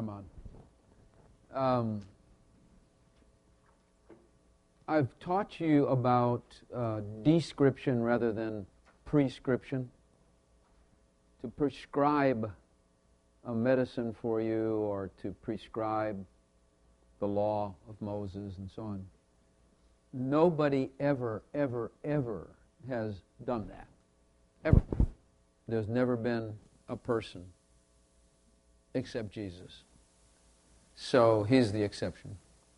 I'm on. I've taught you about description rather than prescription. To prescribe a medicine for you or to prescribe the law of Moses and so on. Nobody ever has done that. Ever. There's never been a person except Jesus. So he's the exception.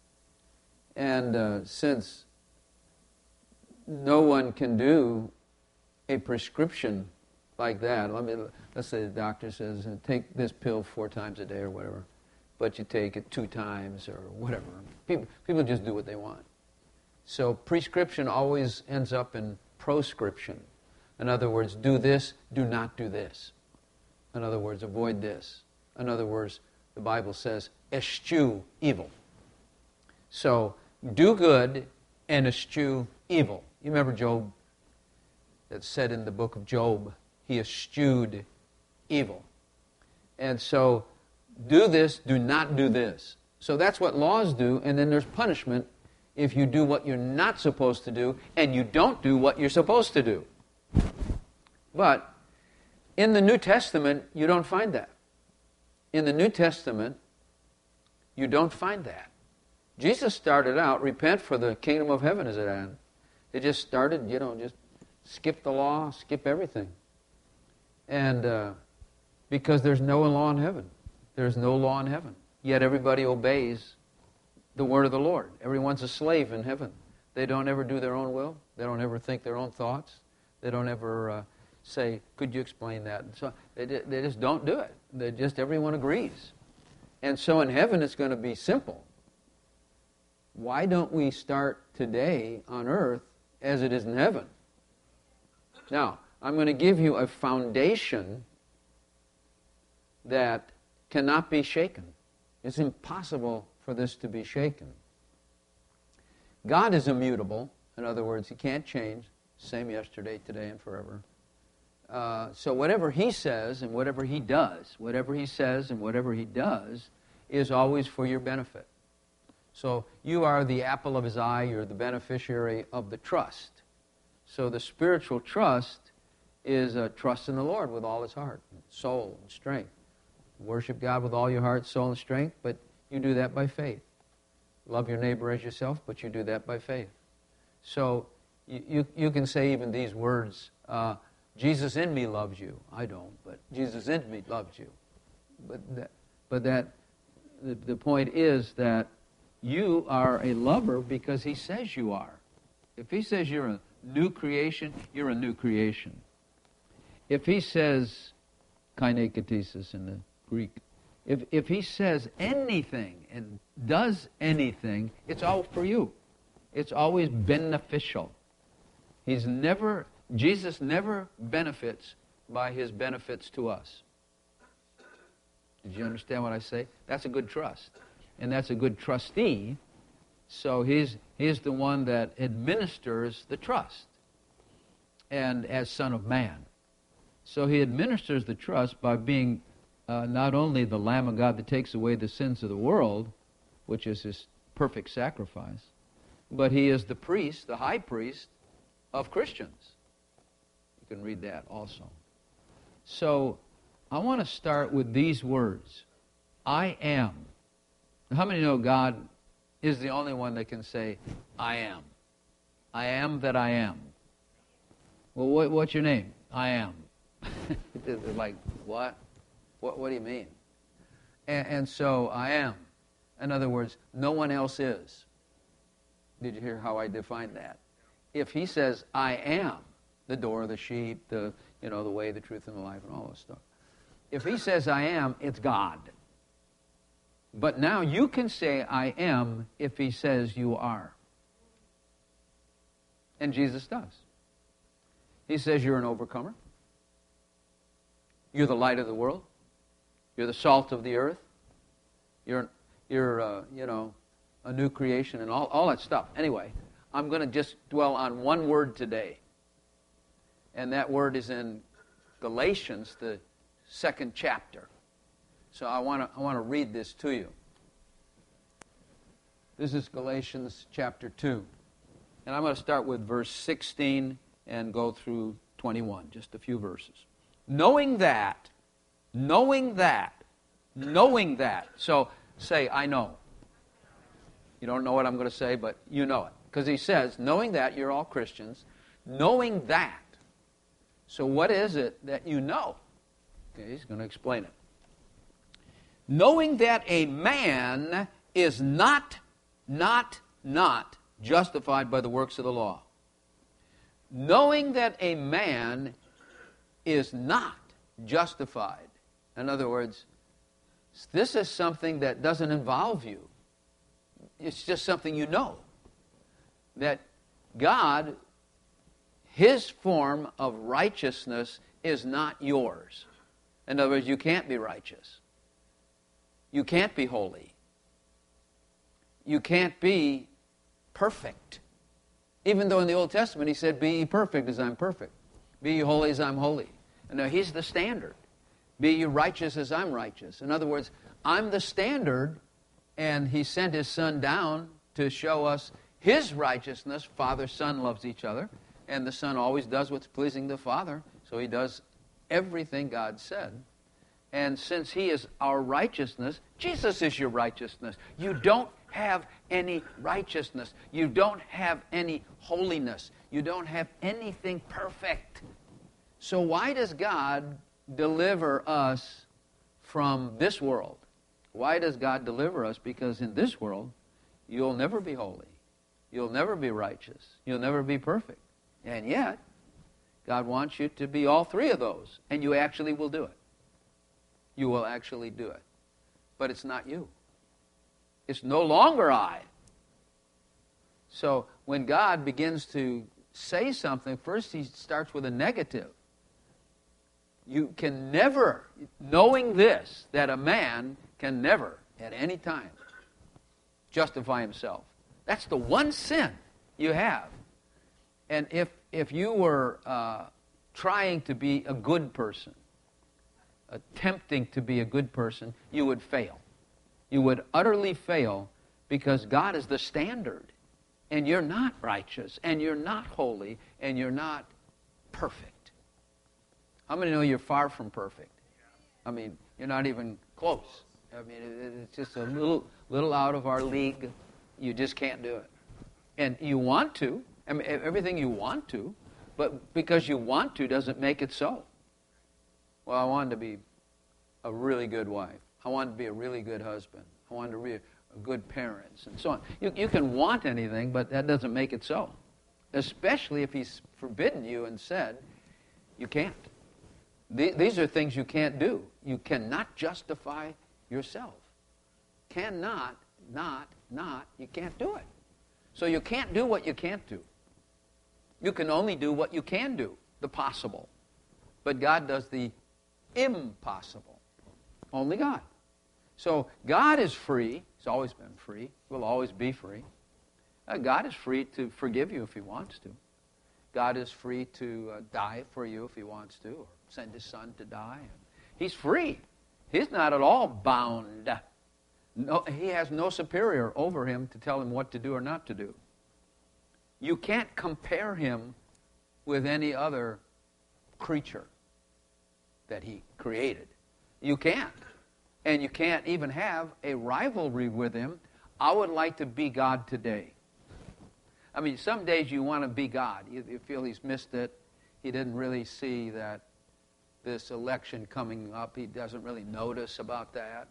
And since no one can do a prescription like that, let's say the doctor says, take this pill 4 times a day or whatever, but you take it 2 times or whatever. People just do what they want. So prescription always ends up in proscription. In other words, do this, do not do this. In other words, avoid this. In other words, the Bible says, eschew evil. So, do good and eschew evil. You remember Job? That said in the book of Job, he eschewed evil. And so, do this, do not do this. So that's what laws do, and then there's punishment if you do what you're not supposed to do and you don't do what you're supposed to do. But in the New Testament, you don't find that. In the New Testament, you don't find that. Jesus started out, repent for the kingdom of heaven is at hand. It just started, just skip the law, skip everything. And because there's no law in heaven. There's no law in heaven. Yet everybody obeys the word of the Lord. Everyone's a slave in heaven. They don't ever do their own will. They don't ever think their own thoughts. They don't ever say, could you explain that? And so they just don't do it. Everyone agrees. And so in heaven it's going to be simple. Why don't we start today on earth as it is in heaven? Now, I'm going to give you a foundation that cannot be shaken. It's impossible for this to be shaken. God is immutable. In other words, He can't change. Same yesterday, today, and forever. So whatever He says and whatever He does, whatever He says and whatever He does is always for your benefit. So you are the apple of His eye. You're the beneficiary of the trust. So the spiritual trust is a trust in the Lord with all his heart, soul, and strength. Worship God with all your heart, soul, and strength, but you do that by faith. Love your neighbor as yourself, but you do that by faith. So you can say even these words, Jesus in me loves you. I don't, but Jesus in me loves you. But the point is that you are a lover because He says you are. If He says you're a new creation, you're a new creation. If He says, kainekatesis in the Greek, if He says anything and does anything, it's all for you. It's always beneficial. Jesus never benefits by His benefits to us. Did you understand what I say? That's a good trust. And that's a good trustee. So he's the one that administers the trust. And as Son of Man. So He administers the trust by being not only the Lamb of God that takes away the sins of the world, which is His perfect sacrifice, but He is the priest, the high priest of Christians. You can read that also. So I want to start with these words. I am. How many know God is the only one that can say, I am? I am that I am. Well, what's your name? I am. They're like, what? What do you mean? And so I am. In other words, no one else is. Did you hear how I defined that? If He says, I am, the door, the sheep, the way, the truth, and the life, and all this stuff. If He says, I am, it's God. But now you can say, I am, if He says you are. And Jesus does. He says you're an overcomer. You're the light of the world. You're the salt of the earth. You're a new creation and all that stuff. Anyway, I'm going to just dwell on one word today. And that word is in Galatians, the 2nd chapter. So I want to read this to you. This is Galatians chapter 2. And I'm going to start with verse 16 and go through 21, just a few verses. Knowing that. So say, I know. You don't know what I'm going to say, but you know it. Because he says, knowing that, you're all Christians, knowing that. So what is it that you know? Okay, he's going to explain it. Knowing that a man is not justified by the works of the law. Knowing that a man is not justified. In other words, this is something that doesn't involve you. It's just something you know. That God, His form of righteousness is not yours. In other words, you can't be righteous. You can't be holy. You can't be perfect. Even though in the Old Testament He said, be ye perfect as I'm perfect. Be ye holy as I'm holy. And now He's the standard. Be ye righteous as I'm righteous. In other words, I'm the standard, and He sent His Son down to show us His righteousness. Father, Son loves each other, and the Son always does what's pleasing to the Father, so He does everything God said. And since He is our righteousness, Jesus is your righteousness. You don't have any righteousness. You don't have any holiness. You don't have anything perfect. So why does God deliver us from this world? Why does God deliver us? Because in this world, you'll never be holy. You'll never be righteous. You'll never be perfect. And yet, God wants you to be all three of those. And you actually will do it. You will actually do it. But it's not you. It's no longer I. So when God begins to say something, first He starts with a negative. You can never, knowing this, that a man can never, at any time, justify himself. That's the one sin you have. And if you were trying to be a good person, attempting to be a good person, you would fail. You would utterly fail because God is the standard. And you're not righteous, and you're not holy, and you're not perfect. How many know you're far from perfect? I mean, you're not even close. I mean, it's just a little out of our league. You just can't do it. And you want to. I mean, everything you want to. But because you want to doesn't make it so. Well, I wanted to be a really good wife. I wanted to be a really good husband. I wanted to be a good parents and so on. You can want anything, but that doesn't make it so. Especially if He's forbidden you and said, you can't. These are things you can't do. You cannot justify yourself. Cannot, you can't do it. So you can't do what you can't do. You can only do what you can do, the possible. But God does the impossible. Only God. So God is free. He's always been free. Will always be free. God is free to forgive you if He wants to. God is free to die for you if He wants to, or send His Son to die. He's free. He's not at all bound. No, He has no superior over Him to tell Him what to do or not to do. You can't compare Him with any other creature that He created. You can't. And you can't even have a rivalry with Him. I would like to be God today. I mean, some days you want to be God. You feel He's missed it. He didn't really see that this election coming up. He doesn't really notice about that.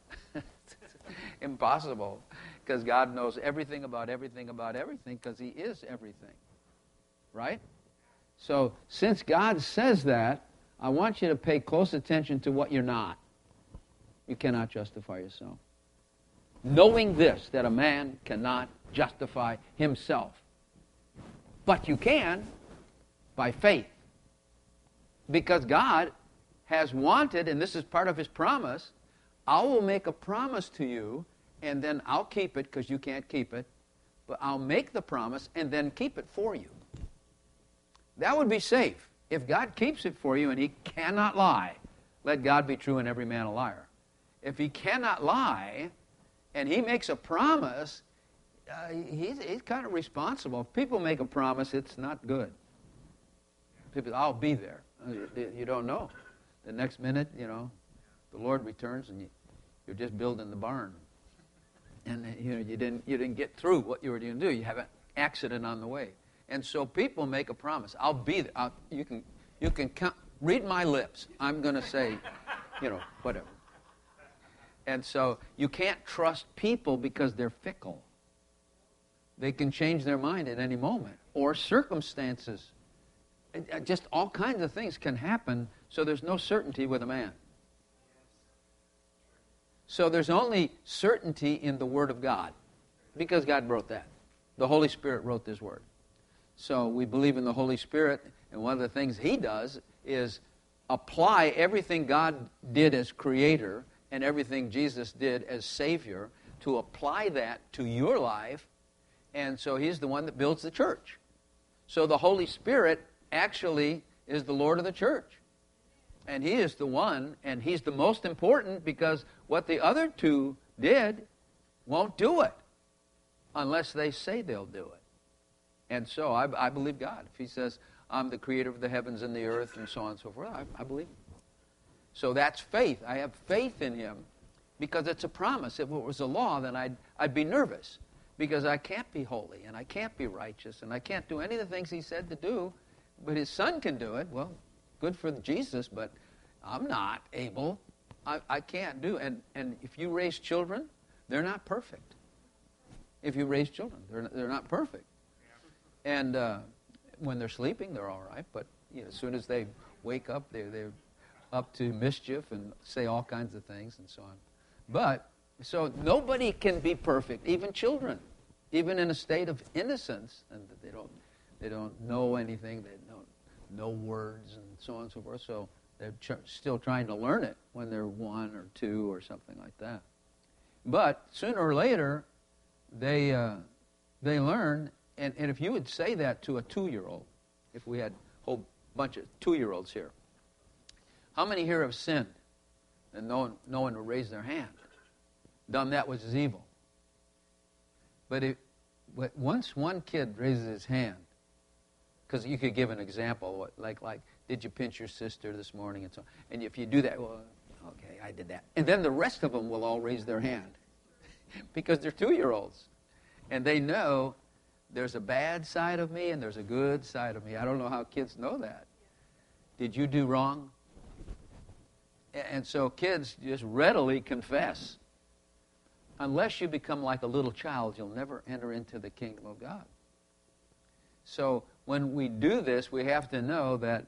Impossible. Because God knows everything about everything because He is everything. Right? So, since God says that, I want you to pay close attention to what you're not. You cannot justify yourself. Knowing this, that a man cannot justify himself. But you can by faith. Because God has wanted, and this is part of His promise, I will make a promise to you, and then I'll keep it because you can't keep it. But I'll make the promise and then keep it for you. That would be safe. If God keeps it for you and He cannot lie, let God be true and every man a liar. if he cannot lie, and he makes a promise, he's kind of responsible. If people make a promise, it's not good. People, I'll be there. You don't know. The next minute, the Lord returns, and you're just building the barn, and you didn't get through what you were going to do. You have an accident on the way, and so people make a promise. I'll be there. You can count. Read my lips. I'm going to say, whatever. And so you can't trust people because they're fickle. They can change their mind at any moment, or circumstances. Just all kinds of things can happen, so there's no certainty with a man. So there's only certainty in the Word of God, because God wrote that. The Holy Spirit wrote this Word. So we believe in the Holy Spirit, and one of the things He does is apply everything God did as Creator and everything Jesus did as Savior, to apply that to your life, and so He's the one that builds the church. So the Holy Spirit actually is the Lord of the church. And He is the one, and He's the most important, because what the other two did won't do it unless they say they'll do it. And so I believe God. If He says, I'm the creator of the heavens and the earth, and so on and so forth, I believe Him. So that's faith. I have faith in Him because it's a promise. If it was a law, then I'd be nervous, because I can't be holy, and I can't be righteous, and I can't do any of the things He said to do, but His Son can do it. Well, good for Jesus, but I'm not able. I can't do it. And if you raise children, they're not perfect. If you raise children, they're not perfect. And when they're sleeping, they're all right, but as soon as they wake up, they're up to mischief and say all kinds of things and so on. But, so nobody can be perfect, even children, even in a state of innocence, and they don't know anything, they don't know words and so on and so forth, so they're still trying to learn it when they're 1 or 2 or something like that. But sooner or later, they learn, and if you would say that to a 2-year-old, if we had a whole bunch of 2-year-olds here, how many here have sinned? And no one will raise their hand. Done that which is evil. But once one kid raises his hand, because you could give an example, like, did you pinch your sister this morning? And so, and if you do that, well, okay, I did that. And then the rest of them will all raise their hand because they're 2-year-olds. And they know there's a bad side of me and there's a good side of me. I don't know how kids know that. Did you do wrong? And so kids just readily confess. Unless you become like a little child, you'll never enter into the kingdom of God. So when we do this, we have to know that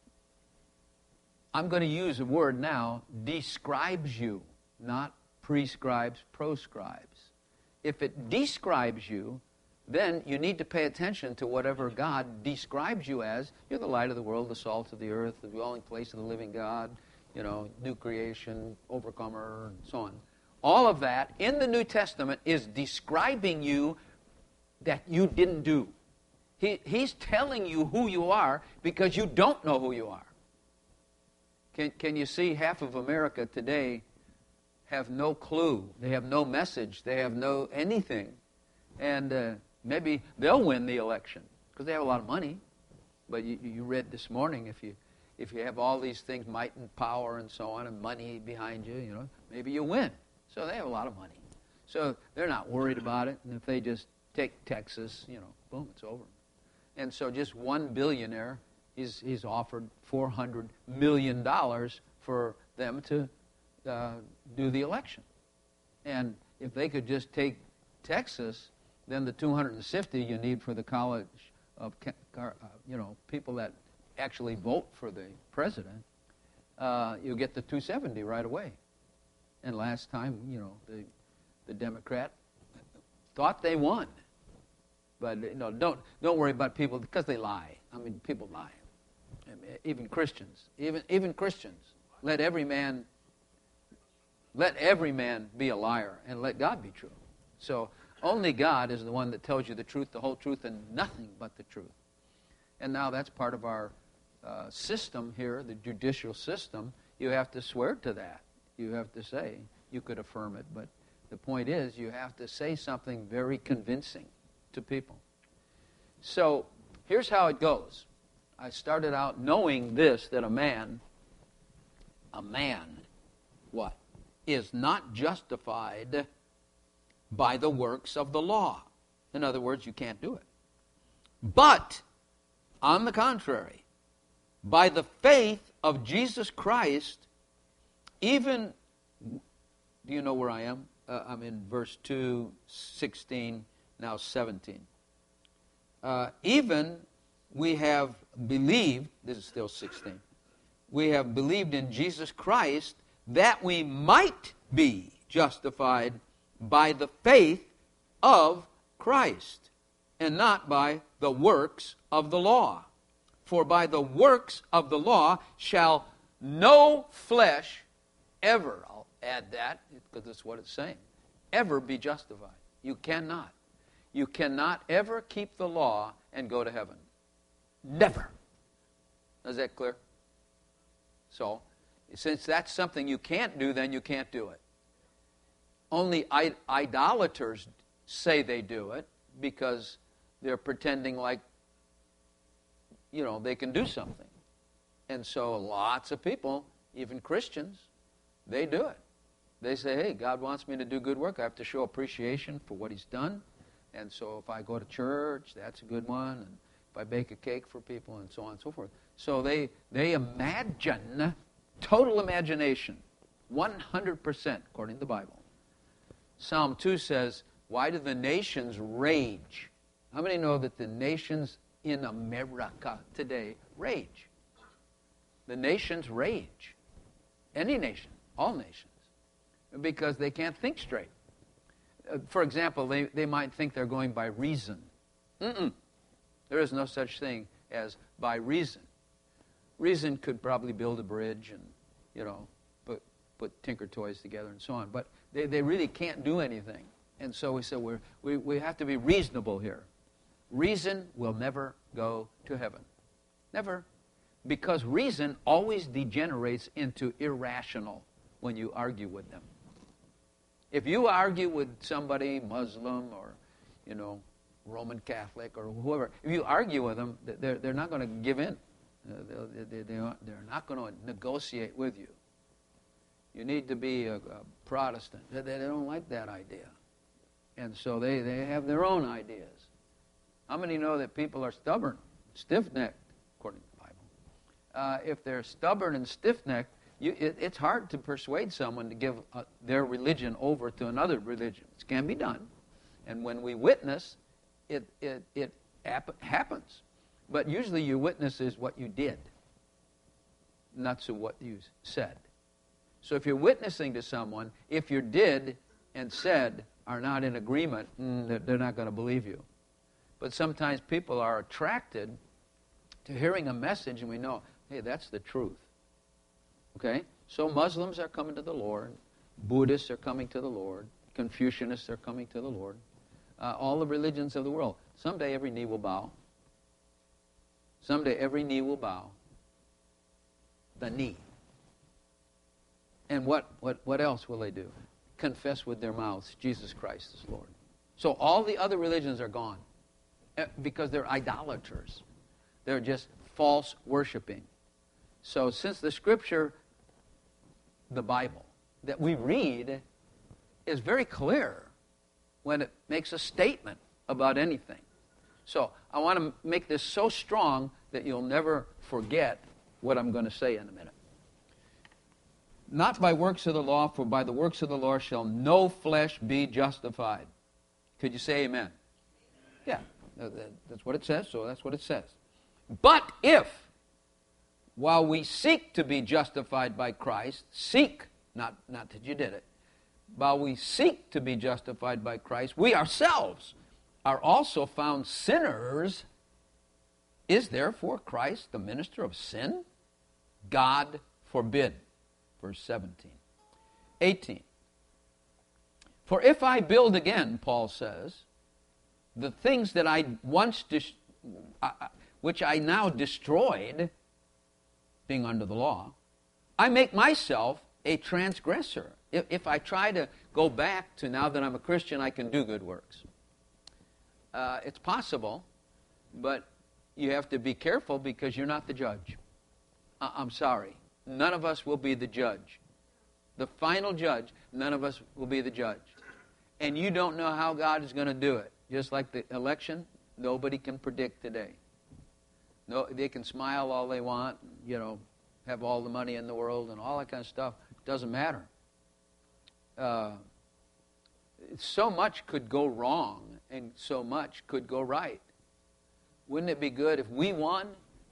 I'm going to use a word now, describes you, not prescribes, proscribes. If it describes you, then you need to pay attention to whatever God describes you as. You're the light of the world, the salt of the earth, the dwelling place of the living God, new creation, overcomer, and so on. All of that in the New Testament is describing you that you didn't do. He's telling you who you are because you don't know who you are. Can you see half of America today have no clue? They have no message. They have no anything. And maybe they'll win the election because they have a lot of money. But you read this morning, if you have all these things, might and power and so on, and money behind you, maybe you win. So they have a lot of money. So they're not worried about it. And if they just take Texas, boom, it's over. And so just one billionaire, he's offered $400 million for them to do the election. And if they could just take Texas, then the 250 you need for the college of people that actually vote for the president, you'll get the 270 right away. And last time, the Democrat thought they won. But don't worry about people because they lie. I mean, people lie. I mean, even Christians, even Christians, let every man be a liar, and let God be true. So only God is the one that tells you the truth, the whole truth, and nothing but the truth. And now that's part of our system here, the judicial system. You have to swear to that. You have to say, you could affirm it. But the point is, you have to say something very convincing to people. So here's how it goes. I started out knowing this, that a man, what? Is not justified by the works of the law. In other words, you can't do it. But, on the contrary, by the faith of Jesus Christ, even, do you know where I am? I'm in verse 2, 16, now 17. Even we have believed, this is still 16, we have believed in Jesus Christ that we might be justified by the faith of Christ, and not by the works of the law. For by the works of the law shall no flesh ever, I'll add that, because that's what it's saying, ever be justified. You cannot. You cannot ever keep the law and go to heaven. Never. Is that clear? So, since that's something you can't do, then you can't do it. Only idolaters say they do it because they're pretending like, they can do something. And so lots of people, even Christians, they do it. They say, hey, God wants me to do good work. I have to show appreciation for what He's done. And so if I go to church, that's a good one. And if I bake a cake for people, and so on and so forth. So they imagine, total imagination, 100% according to the Bible. Psalm 2 says, why do the nations rage? How many know that the nations in America today rage? The nations rage. Any nation, all nations. Because they can't think straight. For example, they might think they're going by reason. There is no such thing as by reason. Reason could probably build a bridge and, put tinker toys together and so on. But they really can't do anything. And so we said we have to be reasonable here. Reason will never go to heaven. Never. Because reason always degenerates into irrational when you argue with them. If you argue with somebody, Muslim or, Roman Catholic or whoever, if you argue with them, they're not going to give in. They're not going to negotiate with you. You need to be a Protestant. They don't like that idea. And so they have their own ideas. How many know that people are stubborn, stiff-necked, according to the Bible? If they're stubborn and stiff-necked, it's hard to persuade someone to give their religion over to another religion. It can be done. And when we witness, it happens. But usually your witness is what you did, not so what you said. So if you're witnessing to someone, if your did and said are not in agreement, they're not going to believe you. But sometimes people are attracted to hearing a message and we know, hey, that's the truth. Okay? So Muslims are coming to the Lord. Buddhists are coming to the Lord. Confucianists are coming to the Lord. All the religions of the world. Someday every knee will bow. Someday every knee will bow. The knee. And what else will they do? Confess with their mouths Jesus Christ is Lord. So all the other religions are gone because they're idolaters. They're just false worshiping. So since the Scripture, the Bible, that we read is very clear when it makes a statement about anything. So I want to make this so strong that you'll never forget what I'm going to say in a minute. Not by works of the law, for by the works of the law shall no flesh be justified. Could you say amen? Yeah, that's what it says, so that's what it says. But if, while we seek to be justified by Christ, not that you did it, while we seek to be justified by Christ, we ourselves are also found sinners, is therefore Christ the minister of sin? God forbid. Verse 17. 18. For if I build again, Paul says, the things that I once, which I now destroyed, being under the law, I make myself a transgressor. If I try to go back to now that I'm a Christian, I can do good works. It's possible, but you have to be careful because you're not the judge. I'm sorry. None of us will be the judge. The final judge, none of us will be the judge. And you don't know how God is going to do it. Just like the election, nobody can predict today. No, they can smile all they want, have all the money in the world and all that kind of stuff. It doesn't matter. So much could go wrong and so much could go right. Wouldn't it be good if we won?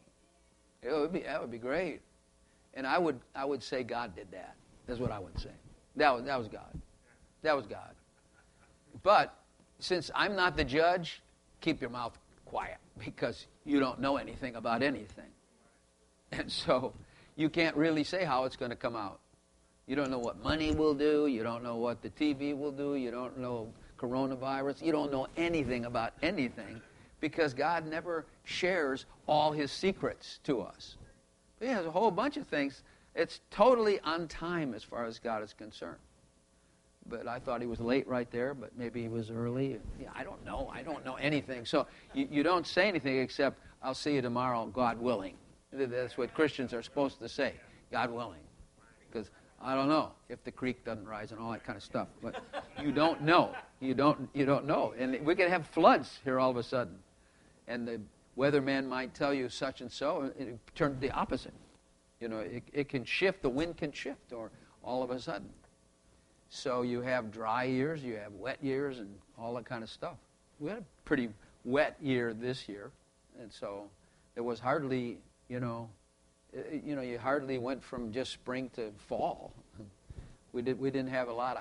That would be great. And I would say God did that. That's what I would say. That was God. That was God. But since I'm not the judge, keep your mouth quiet because you don't know anything about anything. And so you can't really say how it's going to come out. You don't know what money will do. You don't know what the TV will do. You don't know coronavirus. You don't know anything about anything because God never shares all his secrets to us. He has a whole bunch of things. It's totally on time as far as God is concerned. But I thought he was late right there, but maybe he was early. Yeah, I don't know. I don't know anything. So you don't say anything except, I'll see you tomorrow, God willing. That's what Christians are supposed to say, God willing. Because I don't know if the creek doesn't rise and all that kind of stuff. But you don't know. You don't know. And we could have floods here all of a sudden. And the weatherman might tell you such and so, and it turns the opposite. It can shift. The wind can shift or all of a sudden. So you have dry years, you have wet years, and all that kind of stuff. We had a pretty wet year this year, and so there was hardly, you hardly went from just spring to fall. We didn't have a lot of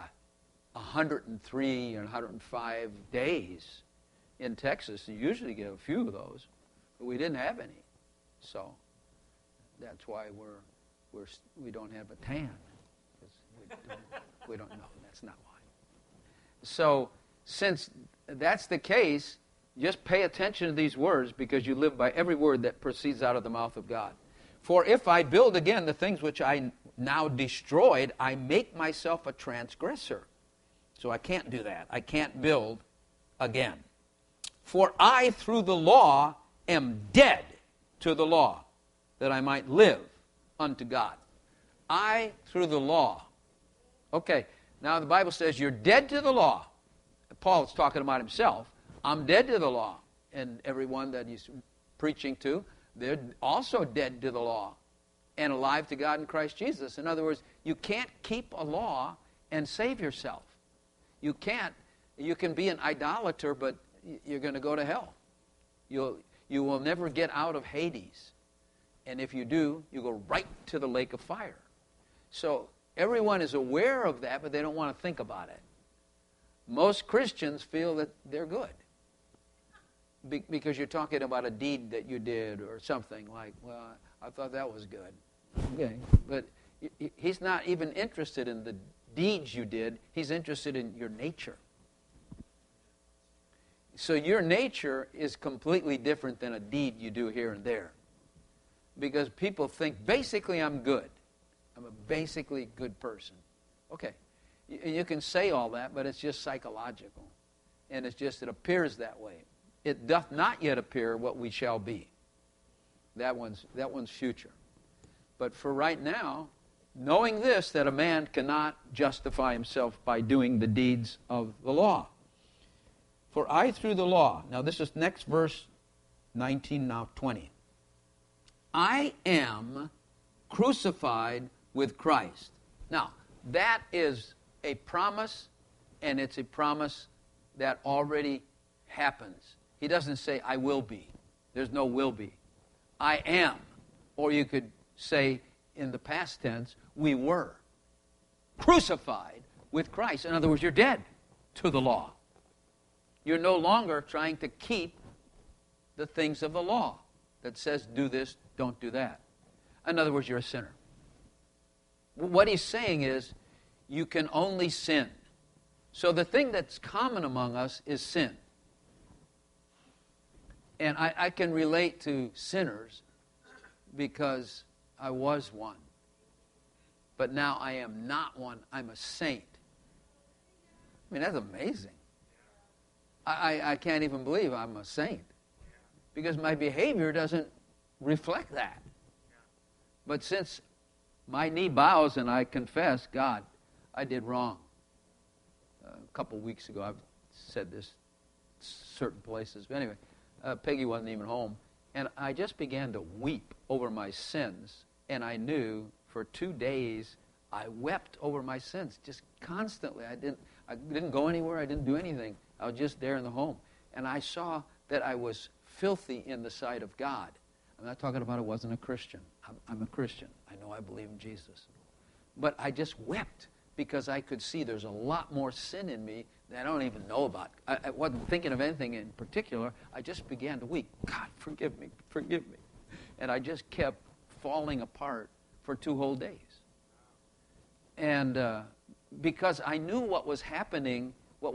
103 and 105 days in Texas. You usually get a few of those, but we didn't have any. So that's why we don't have a tan. We don't know. That's not why. So, since that's the case, just pay attention to these words because you live by every word that proceeds out of the mouth of God. For if I build again the things which I now destroyed, I make myself a transgressor. So I can't do that. I can't build again. For I, through the law, am dead to the law, that I might live unto God. I, through the law. Okay, now the Bible says you're dead to the law. Paul is talking about himself. I'm dead to the law. And everyone that he's preaching to, they're also dead to the law and alive to God in Christ Jesus. In other words, you can't keep a law and save yourself. You can't. You can be an idolater, but you're going to go to hell. You will never get out of Hades. And if you do, you go right to the lake of fire. So everyone is aware of that, but they don't want to think about it. Most Christians feel that they're good because you're talking about a deed that you did or something like, well, I thought that was good. Okay, but he's not even interested in the deeds you did. He's interested in your nature. So your nature is completely different than a deed you do here and there. Because people think, basically I'm good. I'm a basically good person. Okay. You can say all that, but it's just psychological. And it appears that way. It doth not yet appear what we shall be. That one's future. But for right now, knowing this, that a man cannot justify himself by doing the deeds of the law. For I through the law, now this is next verse 19, now 20. I am crucified with Christ. Now, that is a promise, and it's a promise that already happens. He doesn't say, I will be. There's no will be. I am. Or you could say, in the past tense, we were crucified with Christ. In other words, you're dead to the law. You're no longer trying to keep the things of the law that says, do this, don't do that. In other words, you're a sinner. What he's saying is, you can only sin. So the thing that's common among us is sin. And I can relate to sinners because I was one. but now I am not one. I'm a saint. I mean, that's amazing. I can't even believe I'm a saint because my behavior doesn't reflect that. But since my knee bows and I confess, God, I did wrong. A couple weeks ago, I've said this certain places. But anyway, Peggy wasn't even home. And I just began to weep over my sins. And I knew for 2 days I wept over my sins just constantly. I didn't go anywhere. I didn't do anything. I was just there in the home. And I saw that I was filthy in the sight of God. I'm not talking about I wasn't a Christian. I'm a Christian. I know I believe in Jesus. But I just wept because I could see there's a lot more sin in me that I don't even know about. I wasn't thinking of anything in particular. I just began to weep. God, forgive me, forgive me. And I just kept falling apart for 2 whole days. And because I knew what was happening,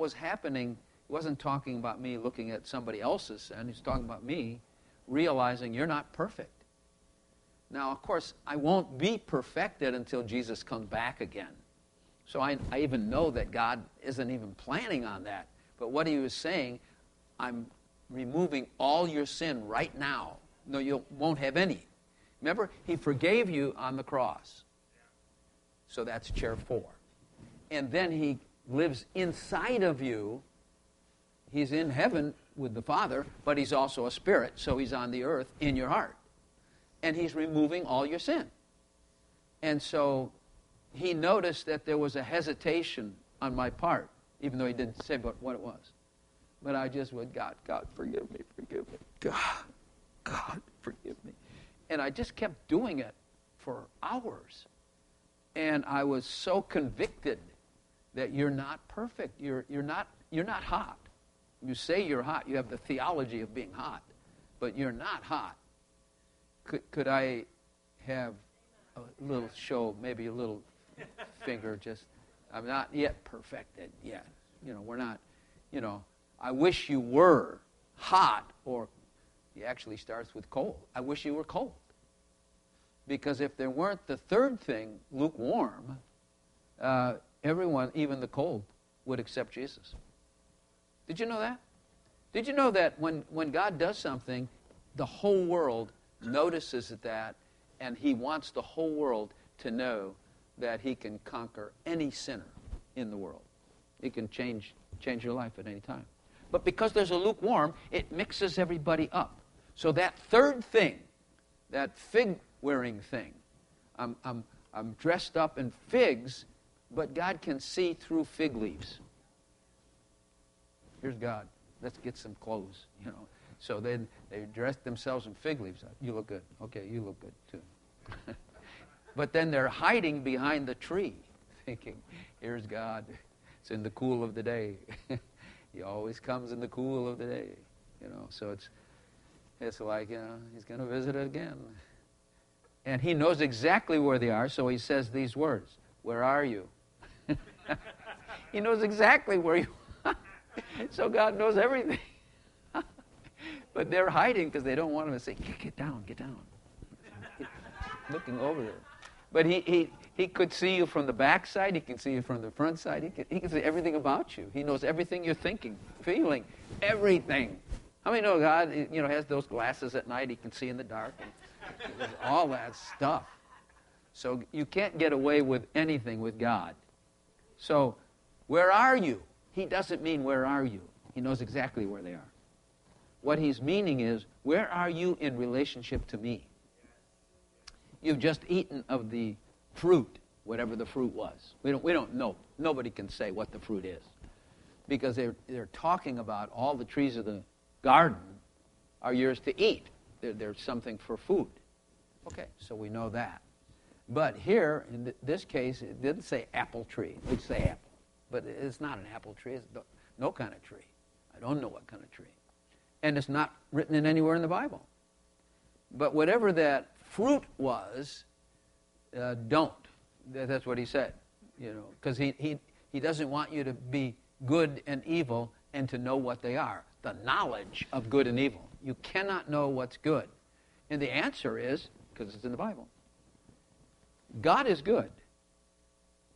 he wasn't talking about me looking at somebody else's sin. He's talking about me realizing you're not perfect. Now, of course, I won't be perfected until Jesus comes back again. So I even know that God isn't even planning on that. But what he was saying, I'm removing all your sin right now. No, you won't have any. Remember, he forgave you on the cross. So that's chair 4. And then he lives inside of you. He's in heaven with the Father, but he's also a spirit, so he's on the earth in your heart. And he's removing all your sin. And so he noticed that there was a hesitation on my part, even though he didn't say what it was. But I just went, God, forgive me, forgive me. God, forgive me. And I just kept doing it for hours. And I was so convicted that you're not perfect. You're not hot. You say you're hot. You have the theology of being hot. But you're not hot. Could I have a little show, maybe a little finger, just, I'm not yet perfected yet. We're not, I wish you were hot, or he actually starts with cold. I wish you were cold. Because if there weren't the third thing, lukewarm, everyone, even the cold, would accept Jesus. Did you know that? Did you know that when God does something, the whole world notices that, and he wants the whole world to know that he can conquer any sinner in the world. He can change your life at any time. But because there's a lukewarm, it mixes everybody up. So that third thing, that fig-wearing thing, I'm dressed up in figs, but God can see through fig leaves. Here's God. Let's get some clothes, So then they dress themselves in fig leaves. You look good. Okay, you look good too. But then they're hiding behind the tree, thinking, here's God. It's in the cool of the day. He always comes in the cool of the day. So it's like, he's going to visit it again. And he knows exactly where they are, so he says these words, where are you? He knows exactly where you are. So God knows everything. But they're hiding because they don't want him to say, get down. Looking over there. But he could see you from the back side. He can see you from the front side. He can see everything about you. He knows everything you're thinking, feeling, everything. How many know God, has those glasses at night? He can see in the dark. And all that stuff. So you can't get away with anything with God. So where are you? He doesn't mean where are you. He knows exactly where they are. What he's meaning is, where are you in relationship to me? You've just eaten of the fruit, whatever the fruit was. We don't know. Nobody can say what the fruit is. Because they're talking about all the trees of the garden are yours to eat. There's something for food. Okay, so we know that. But here, in this case, it didn't say apple tree. It would say apple. But it's not an apple tree. It's no kind of tree. I don't know what kind of tree. And it's not written in anywhere in the Bible. But whatever that fruit was, don't. That's what he said. Because he doesn't want you to be good and evil and to know what they are. The knowledge of good and evil. You cannot know what's good. And the answer is, because it's in the Bible, God is good.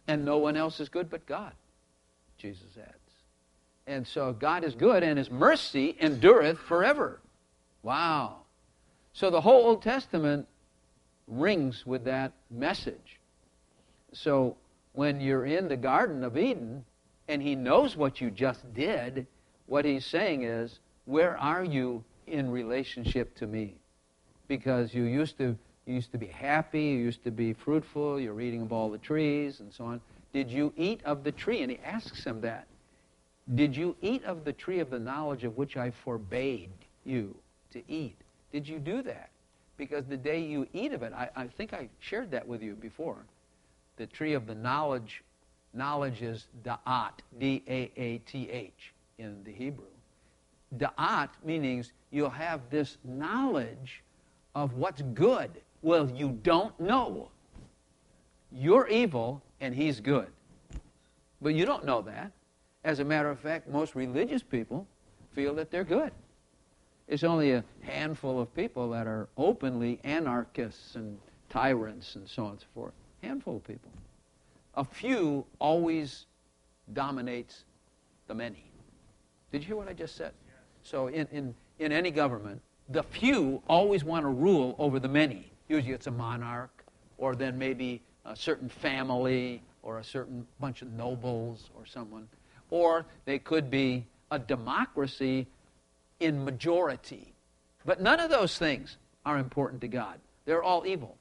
And no one else is good but God, Jesus adds. And so God is good, and His mercy endureth forever. Wow. So the whole Old Testament rings with that message. So when you're in the Garden of Eden, and He knows what you just did, what He's saying is, where are you in relationship to me? Because you used to be happy, you used to be fruitful, you're eating of all the trees, and so on. Did you eat of the tree? And He asks him that. Did you eat of the tree of the knowledge of which I forbade you to eat? Did you do that? Because the day you eat of it, I think I shared that with you before. The tree of the knowledge is da'at, D-A-A-T-H in the Hebrew. Da'at meaning you'll have this knowledge of what's good. Well, you don't know. You're evil and He's good. But you don't know that. As a matter of fact, most religious people feel that they're good. It's only a handful of people that are openly anarchists and tyrants and so on and so forth. Handful of people. A few always dominates the many. Did you hear what I just said? So in any government, the few always want to rule over the many. Usually it's a monarch, or then maybe a certain family, or a certain bunch of nobles, or someone. Or they could be a democracy in majority. But none of those things are important to God. They're all evil.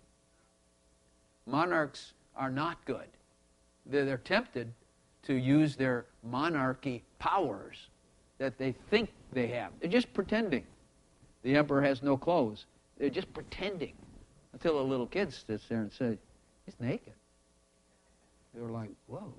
Monarchs are not good. They're tempted to use their monarchy powers that they think they have. They're just pretending. The emperor has no clothes. They're just pretending. Until a little kid sits there and says, he's naked. They're like, whoa.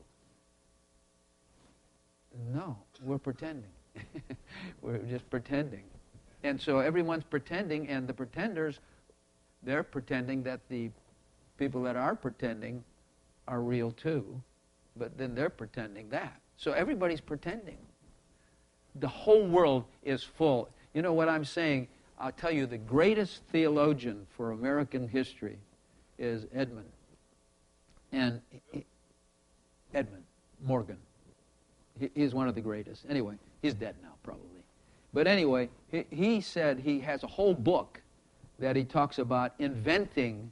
No, we're pretending. We're just pretending. And so everyone's pretending, and the pretenders, they're pretending that the people that are pretending are real too, but then they're pretending that. So everybody's pretending. The whole world is full. You know what I'm saying? I'll tell you, the greatest theologian for American history is Edmund. And Edmund Morgan. He's one of the greatest. Anyway, he's dead now, probably. But anyway, he said he has a whole book that he talks about inventing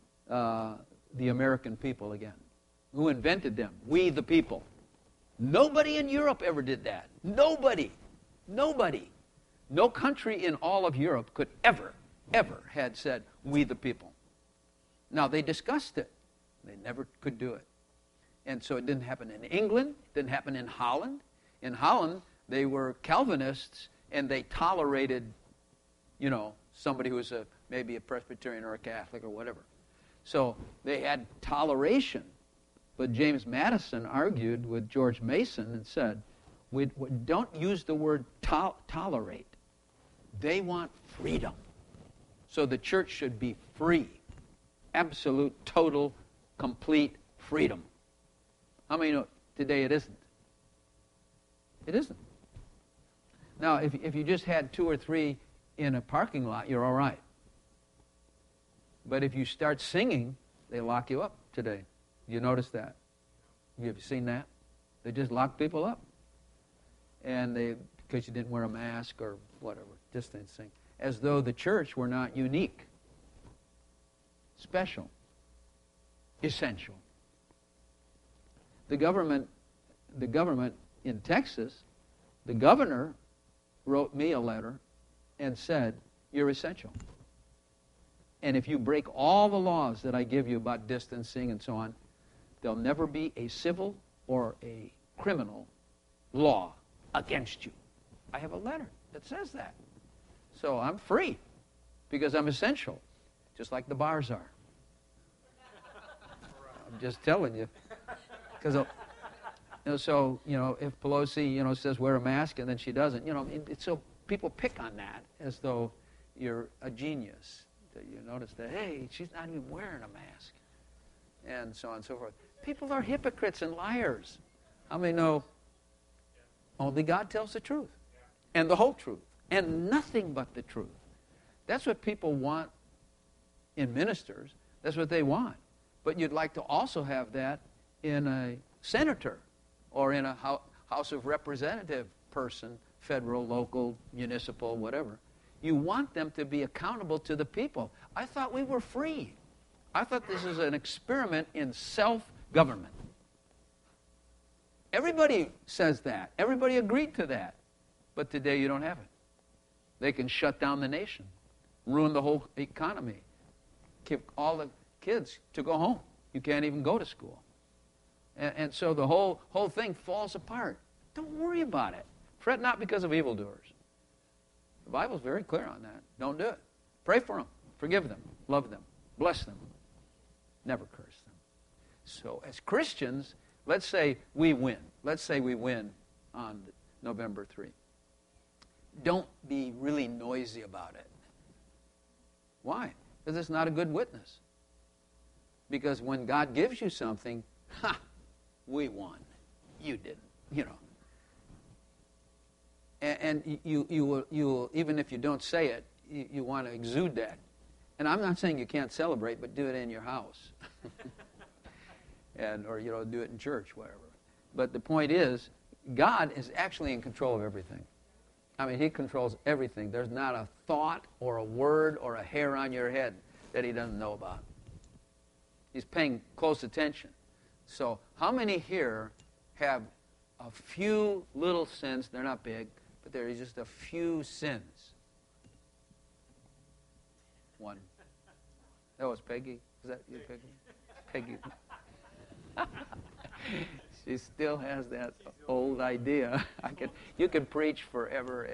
the American people again. Who invented them? We the people. Nobody in Europe ever did that. Nobody. Nobody. No country in all of Europe could ever had said, we the people. Now, they discussed it. They never could do it. And so it didn't happen in England. It didn't happen in Holland. In Holland, they were Calvinists, and they tolerated, somebody who was maybe a Presbyterian or a Catholic or whatever. So they had toleration. But James Madison argued with George Mason and said, we don't use the word tolerate. They want freedom. So the church should be free. Absolute, total, complete freedom. How many know today it isn't? It isn't. Now, if you just had 2 or 3 in a parking lot, you're all right. But if you start singing, they lock you up today. You notice that? Have you seen that? They just lock people up. And because you didn't wear a mask or whatever, just didn't sing. As though the church were not unique, special, essential. The government in Texas, the governor wrote me a letter and said, you're essential. And if you break all the laws that I give you about distancing and so on, there'll never be a civil or a criminal law against you. I have a letter that says that. So I'm free because I'm essential, just like the bars are. I'm just telling you. Because, if Pelosi, says wear a mask and then she doesn't, so people pick on that as though you're a genius. You notice that, hey, she's not even wearing a mask. And so on and so forth. People are hypocrites and liars. How many know only God tells the truth and the whole truth and nothing but the truth? That's what people want in ministers. That's what they want. But you'd like to also have that in a senator or in a House of Representative person, federal, local, municipal, whatever. You want them to be accountable to the people. I thought we were free. I thought this is an experiment in self-government. Everybody says that. Everybody agreed to that. But today you don't have it. They can shut down the nation, ruin the whole economy, keep all the kids to go home. You can't even go to school. And so the whole thing falls apart. Don't worry about it. Fret not because of evildoers. The Bible's very clear on that. Don't do it. Pray for them. Forgive them. Love them. Bless them. Never curse them. So as Christians, let's say we win. Let's say we win on November 3. Don't be really noisy about it. Why? Because it's not a good witness. Because when God gives you something, we won. You didn't. You know. And you will, even if you don't say it, you want to exude that. And I'm not saying you can't celebrate, but do it in your house. Or do it in church, whatever. But the point is, God is actually in control of everything. I mean, He controls everything. There's not a thought or a word or a hair on your head that He doesn't know about. He's paying close attention. So how many here have a few little sins? They're not big, but there are just a few sins. One. That was Peggy. Is that you, Peggy? Peggy. She still has that old idea. You can preach forever.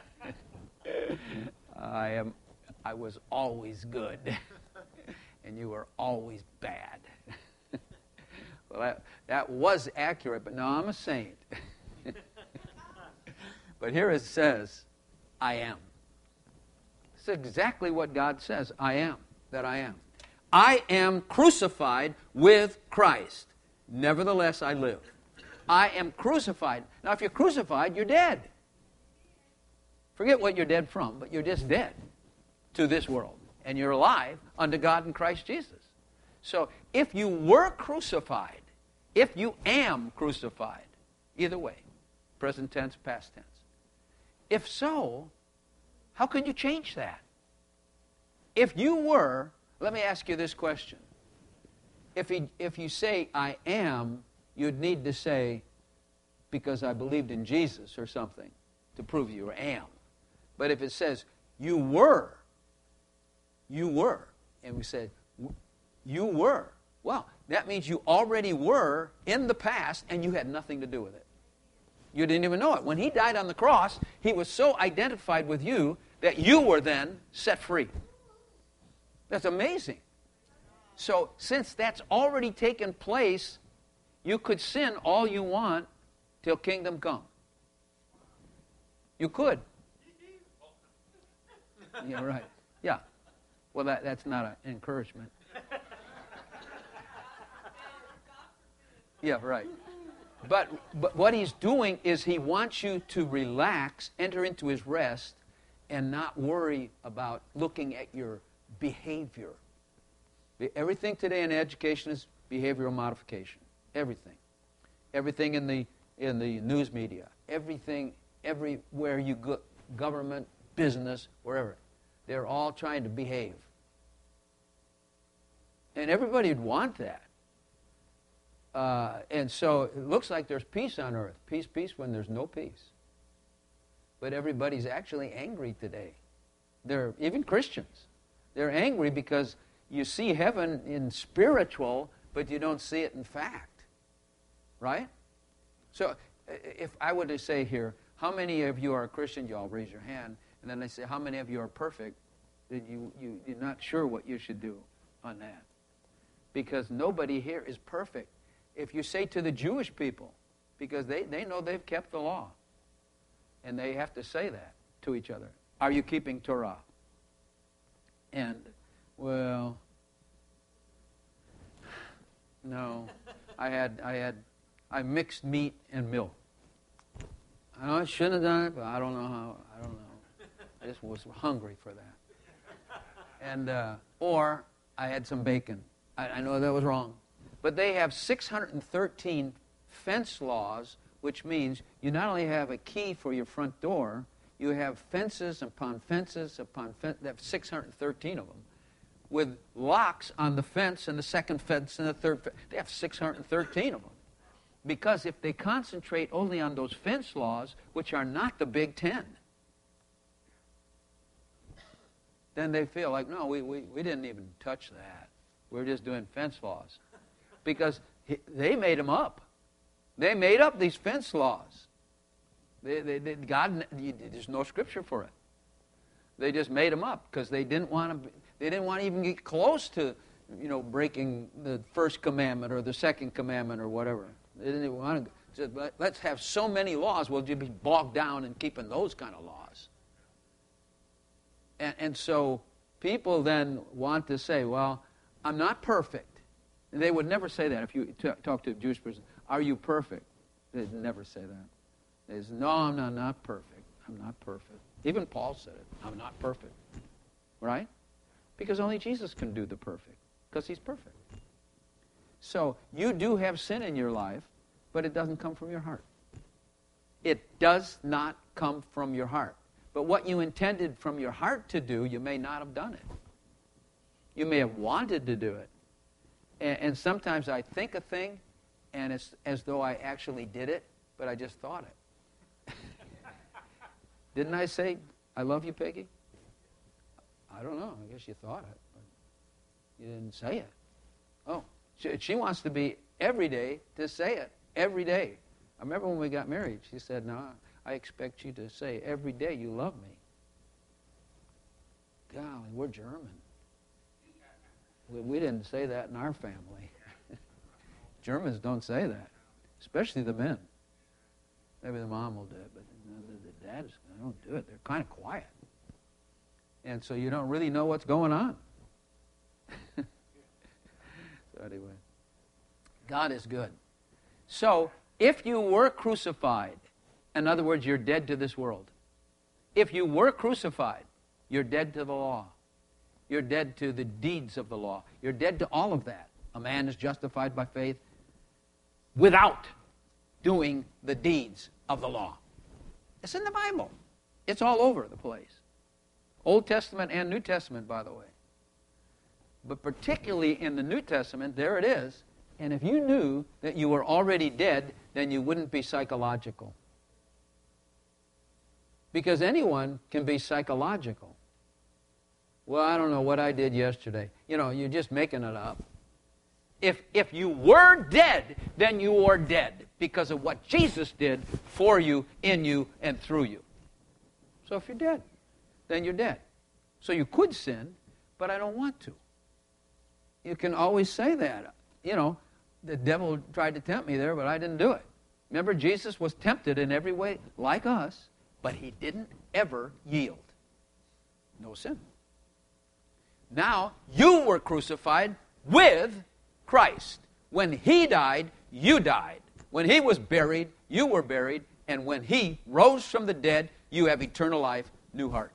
I was always good, and you were always bad. Well, that was accurate, but no, I'm a saint. But here it says, I am. It's exactly what God says, I am, that I am. I am crucified with Christ. Nevertheless, I live. I am crucified. Now, if you're crucified, you're dead. Forget what you're dead from, but you're just dead to this world. And you're alive unto God in Christ Jesus. So, if you were crucified, if you am crucified, either way, present tense, past tense. If so, how could you change that? If you were, let me ask you this question. If you say, I am, you'd need to say, because I believed in Jesus or something, to prove you am. But if it says, you were, and we said, you were, well, that means you already were in the past and you had nothing to do with it. You didn't even know it. When He died on the cross, He was so identified with you that you were then set free. That's amazing. So, since that's already taken place, you could sin all you want till kingdom come. You could. Yeah, right. Yeah. Well, that's not an encouragement. Yeah, right. But what He's doing is He wants you to relax, enter into His rest, and not worry about looking at your behavior. Everything today in education is behavioral modification. Everything. Everything in the news media. Everything, everywhere you go, government, business, wherever. They're all trying to behave. And everybody would want that. And so it looks like there's peace on earth. Peace, peace, when there's no peace. But everybody's actually angry today. They're even Christians. They're angry because you see heaven in spiritual, but you don't see it in fact. Right? So if I were to say here, how many of you are Christian? You all raise your hand. And then I say, how many of you are perfect? Then you're not sure what you should do on that. Because nobody here is perfect. If you say to the Jewish people, because they know they've kept the law, and they have to say that to each other, are you keeping Torah? And, well, no, I mixed meat and milk. I know I shouldn't have done it, but I don't know how. I don't know. I just was hungry for that. And or I had some bacon. I know that was wrong, But they have 613 fence laws, which means you not only have a key for your front door, you have fences upon fences upon fences. They have 613 of them, with locks on the fence and the second fence and the third fence. They have 613 of them. Because if they concentrate only on those fence laws, which are not the Big Ten, then they feel like, no, we didn't even touch that. We're just doing fence laws. Because they made them up. They made up these fence laws. God, there's no scripture for it. They just made them up because they didn't want to even get close to, breaking the first commandment or the second commandment or whatever. They didn't even want to. Let's have so many laws, we'll just be bogged down in keeping those kind of laws. And so people then want to say, well, I'm not perfect. And they would never say that if you talk to a Jewish person. Are you perfect? They'd never say that. They say, no, I'm not perfect. I'm not perfect. Even Paul said it. I'm not perfect. Right? Because only Jesus can do the perfect. Because he's perfect. So you do have sin in your life, but it doesn't come from your heart. It does not come from your heart. But what you intended from your heart to do, you may not have done it. You may have wanted to do it. And sometimes I think a thing, and it's as though I actually did it, but I just thought it. Didn't I say, I love you, Peggy? I don't know. I guess you thought it. But you didn't say it. Oh, she wants to be every day to say it. Every day. I remember when we got married, she said, no, I expect you to say every day you love me. Golly, we're German. We didn't say that in our family. Germans don't say that, especially the men. Maybe the mom will do it, but the dads don't do it. They're kind of quiet. And so you don't really know what's going on. So anyway, God is good. So if you were crucified, in other words, you're dead to this world. If you were crucified, you're dead to the law. You're dead to the deeds of the law. You're dead to all of that. A man is justified by faith without doing the deeds of the law. It's in the Bible. It's all over the place. Old Testament and New Testament, by the way. But particularly in the New Testament, there it is. And if you knew that you were already dead, then you wouldn't be psychological. Because anyone can be psychological. Well, I don't know what I did yesterday. You're just making it up. If you were dead, then you are dead because of what Jesus did for you, in you, and through you. So if you're dead, then you're dead. So you could sin, but I don't want to. You can always say that. The devil tried to tempt me there, but I didn't do it. Remember, Jesus was tempted in every way like us, but he didn't ever yield. No sin. Now, you were crucified with Christ. When he died, you died. When he was buried, you were buried. And when he rose from the dead, you have eternal life, new heart.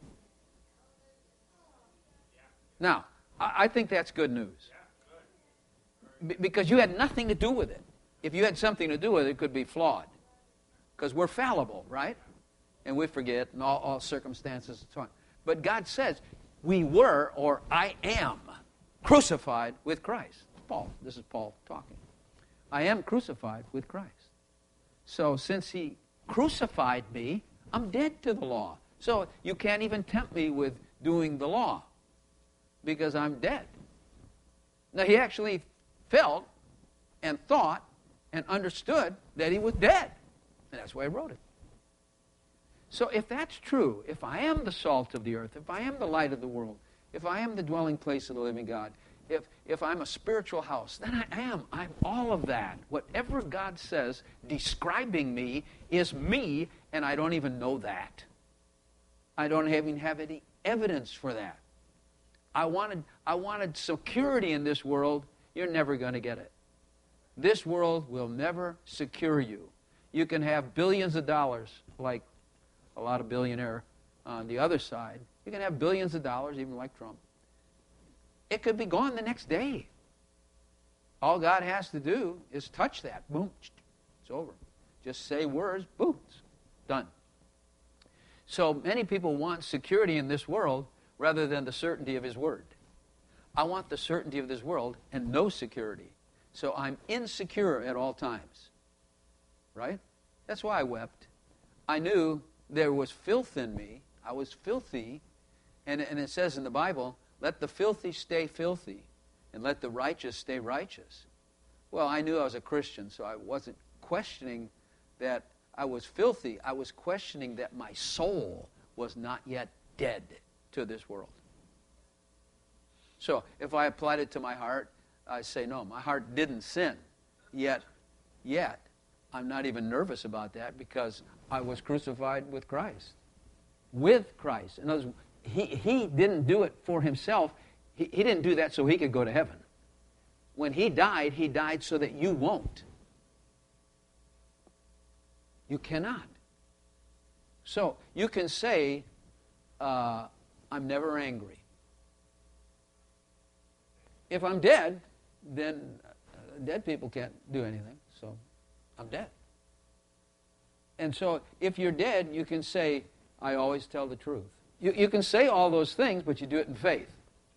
Now, I think that's good news. Because you had nothing to do with it. If you had something to do with it, it could be flawed. Because we're fallible, right? And we forget in all circumstances and so on. But God says, we were, or I am, crucified with Christ. Paul, this is Paul talking. I am crucified with Christ. So since he crucified me, I'm dead to the law. So you can't even tempt me with doing the law because I'm dead. Now he actually felt and thought and understood that he was dead. And that's why he wrote it. So if that's true, if I am the salt of the earth, if I am the light of the world, if I am the dwelling place of the living God, if I'm a spiritual house, then I am. I'm all of that. Whatever God says describing me is me, and I don't even know that. I don't even have any evidence for that. I wanted security in this world. You're never going to get it. This world will never secure you. You can have billions of dollars, like a lot of billionaire on the other side. You can have billions of dollars, even like Trump. It could be gone the next day. All God has to do is touch that. Boom. It's over. Just say words. Boom. It's done. So many people want security in this world rather than the certainty of His Word. I want the certainty of this world and no security. So I'm insecure at all times. Right? That's why I wept. I knew there was filth in me. I was filthy. And it says in the Bible, let the filthy stay filthy and let the righteous stay righteous. Well, I knew I was a Christian, so I wasn't questioning that I was filthy. I was questioning that my soul was not yet dead to this world. So if I applied it to my heart, I say, no, my heart didn't sin. Yet, I'm not even nervous about that because I was crucified with Christ. With Christ. In other words, he didn't do it for himself. He didn't do that so he could go to heaven. When he died so that you won't. You cannot. So you can say, I'm never angry. If I'm dead, then dead people can't do anything. So I'm dead. And so if you're dead, you can say, I always tell the truth. You can say all those things, but you do it in faith.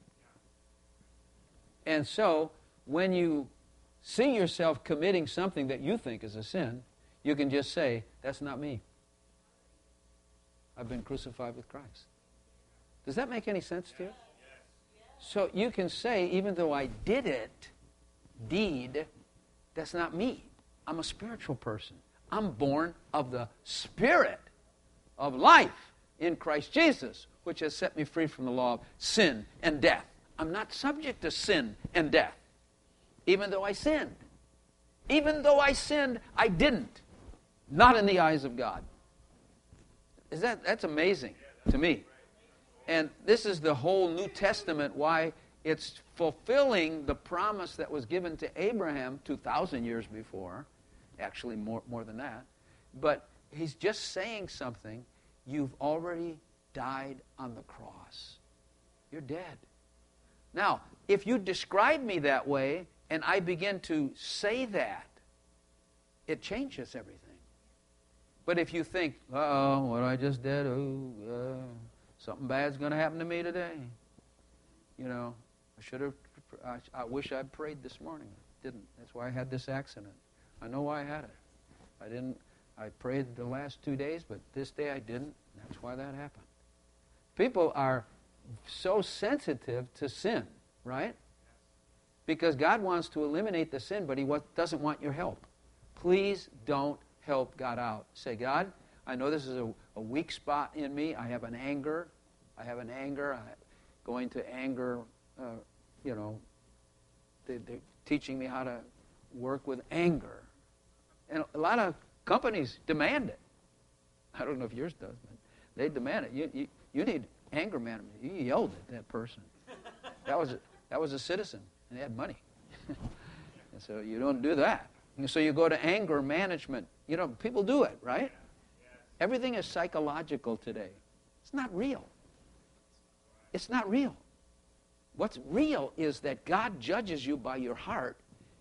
And so when you see yourself committing something that you think is a sin, you can just say, that's not me. I've been crucified with Christ. Does that make any sense to you? So you can say, even though I did it, that's not me. I'm a spiritual person. I'm born of the Spirit of life in Christ Jesus, which has set me free from the law of sin and death. I'm not subject to sin and death, even though I sinned. Even though I sinned, I didn't. Not in the eyes of God. That's amazing to me. And this is the whole New Testament, why it's fulfilling the promise that was given to Abraham 2,000 years before. Actually, more than that. But he's just saying something. You've already died on the cross. You're dead. Now, if you describe me that way, and I begin to say that, it changes everything. But if you think, uh-oh, what I just did, something bad's going to happen to me today. You know, I wish I'd prayed this morning. I didn't. That's why I had this accident. I know why I had it. I prayed the last 2 days, but this day I didn't. That's why that happened. People are so sensitive to sin, right? Because God wants to eliminate the sin, but He doesn't want your help. Please don't help God out. Say, God, I know this is a weak spot in me. I have an anger. I'm going to anger, they're teaching me how to work with anger. And a lot of companies demand it. I don't know if yours does, but they demand it. You need anger management. You yelled at that person. That was a citizen, and they had money. And so you don't do that. And so you go to anger management. You know, people do it, right? Everything is psychological today. It's not real. It's not real. What's real is that God judges you by your heart.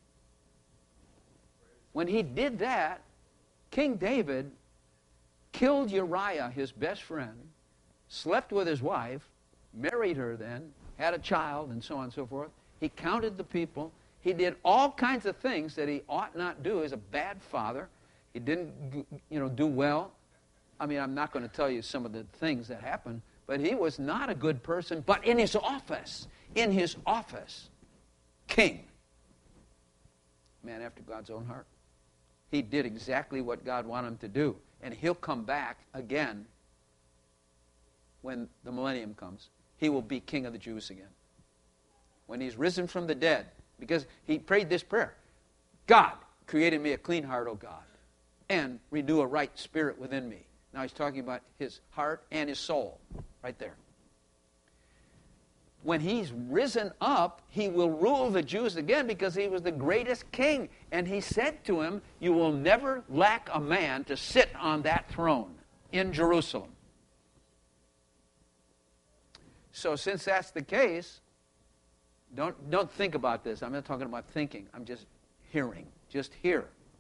When He did that, King David killed Uriah, his best friend, slept with his wife, married her then, had a child, and so on and so forth. He counted the people. He did all kinds of things that he ought not do as a bad father. He didn't, do well. I mean, I'm not going to tell you some of the things that happened, but he was not a good person. But in his office, king, man after God's own heart. He did exactly what God wanted him to do. And he'll come back again when the millennium comes. He will be king of the Jews again. When he's risen from the dead. Because he prayed this prayer. God, create in me a clean heart, O God, and renew a right spirit within me. Now he's talking about his heart and his soul. Right there. When he's risen up, he will rule the Jews again because he was the greatest king. And he said to him, you will never lack a man to sit on that throne in Jerusalem. So since that's the case, Don't think about this. I'm not talking about thinking. I'm just hearing. Just hear.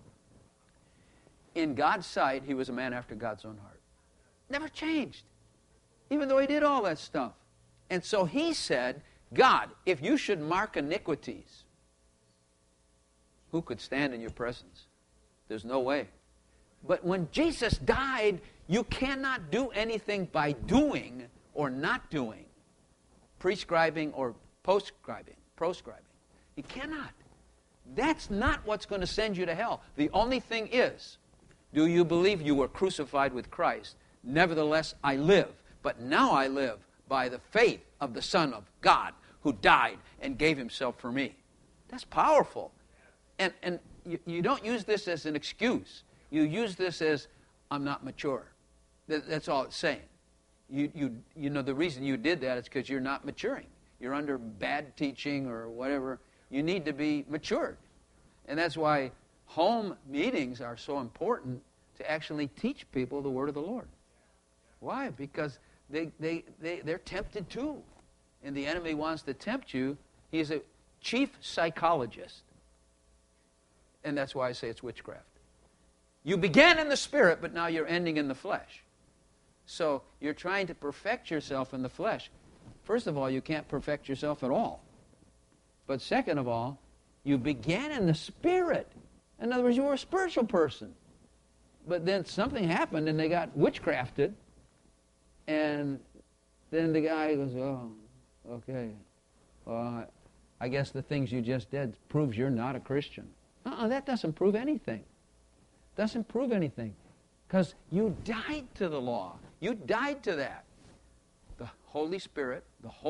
In God's sight, he was a man after God's own heart. Never changed. Even though he did all that stuff. And so he said, God, if you should mark iniquities, who could stand in your presence? There's no way. But when Jesus died, you cannot do anything by doing or not doing, prescribing or proscribing. You cannot. That's not what's going to send you to hell. The only thing is, do you believe you were crucified with Christ? Nevertheless, I live. But now I live by the faith of the Son of God who died and gave himself for me. That's powerful. And you don't use this as an excuse. You use this as, I'm not mature. That's all it's saying. You know, the reason you did that is because you're not maturing. You're under bad teaching or whatever. You need to be matured. And that's why home meetings are so important, to actually teach people the word of the Lord. Why? Because they're tempted too. And the enemy wants to tempt you. He's a chief psychologist. And that's why I say it's witchcraft. You began in the spirit, but now you're ending in the flesh. So you're trying to perfect yourself in the flesh. First of all, you can't perfect yourself at all. But second of all, you began in the spirit. In other words, you were a spiritual person. But then something happened and they got witchcrafted. And then the guy goes, oh, okay. Well, I guess the things you just did proves you're not a Christian. That doesn't prove anything. Doesn't prove anything. Because you died to the law. You died to that. The Holy Spirit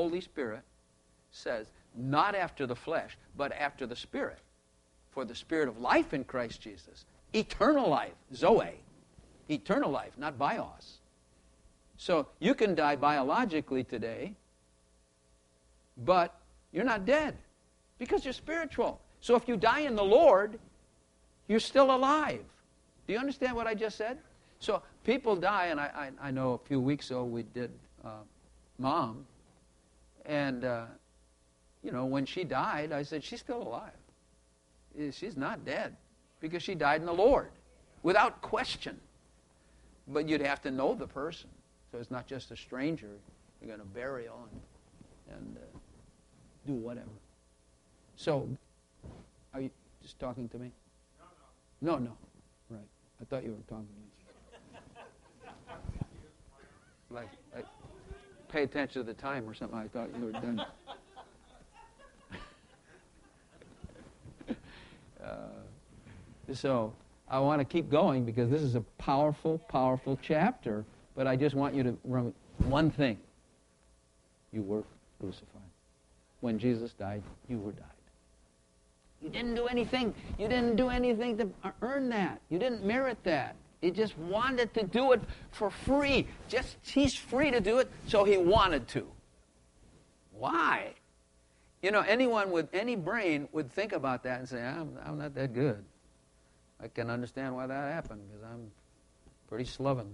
says, not after the flesh, but after the Spirit. For the Spirit of life in Christ Jesus. Eternal life, Zoe. Eternal life, not bios. So you can die biologically today, but you're not dead because you're spiritual. So if you die in the Lord, you're still alive. Do you understand what I just said? So people die, and I know a few weeks ago we did Mom, and when she died, I said, she's still alive. She's not dead because she died in the Lord without question. But you'd have to know the person. So it's not just a stranger you're going to burial and do whatever. So, are you just talking to me? No. Right. I thought you were talking to me. Like, pay attention to the time or something. I thought you were done. So, I want to keep going because this is a powerful, powerful chapter. But I just want you to remember one thing. You were crucified. When Jesus died, you were died. You didn't do anything. You didn't do anything to earn that. You didn't merit that. He just wanted to do it for free. He's free to do it, so he wanted to. Why? Anyone with any brain would think about that and say, I'm not that good. I can understand why that happened because I'm pretty slovenly.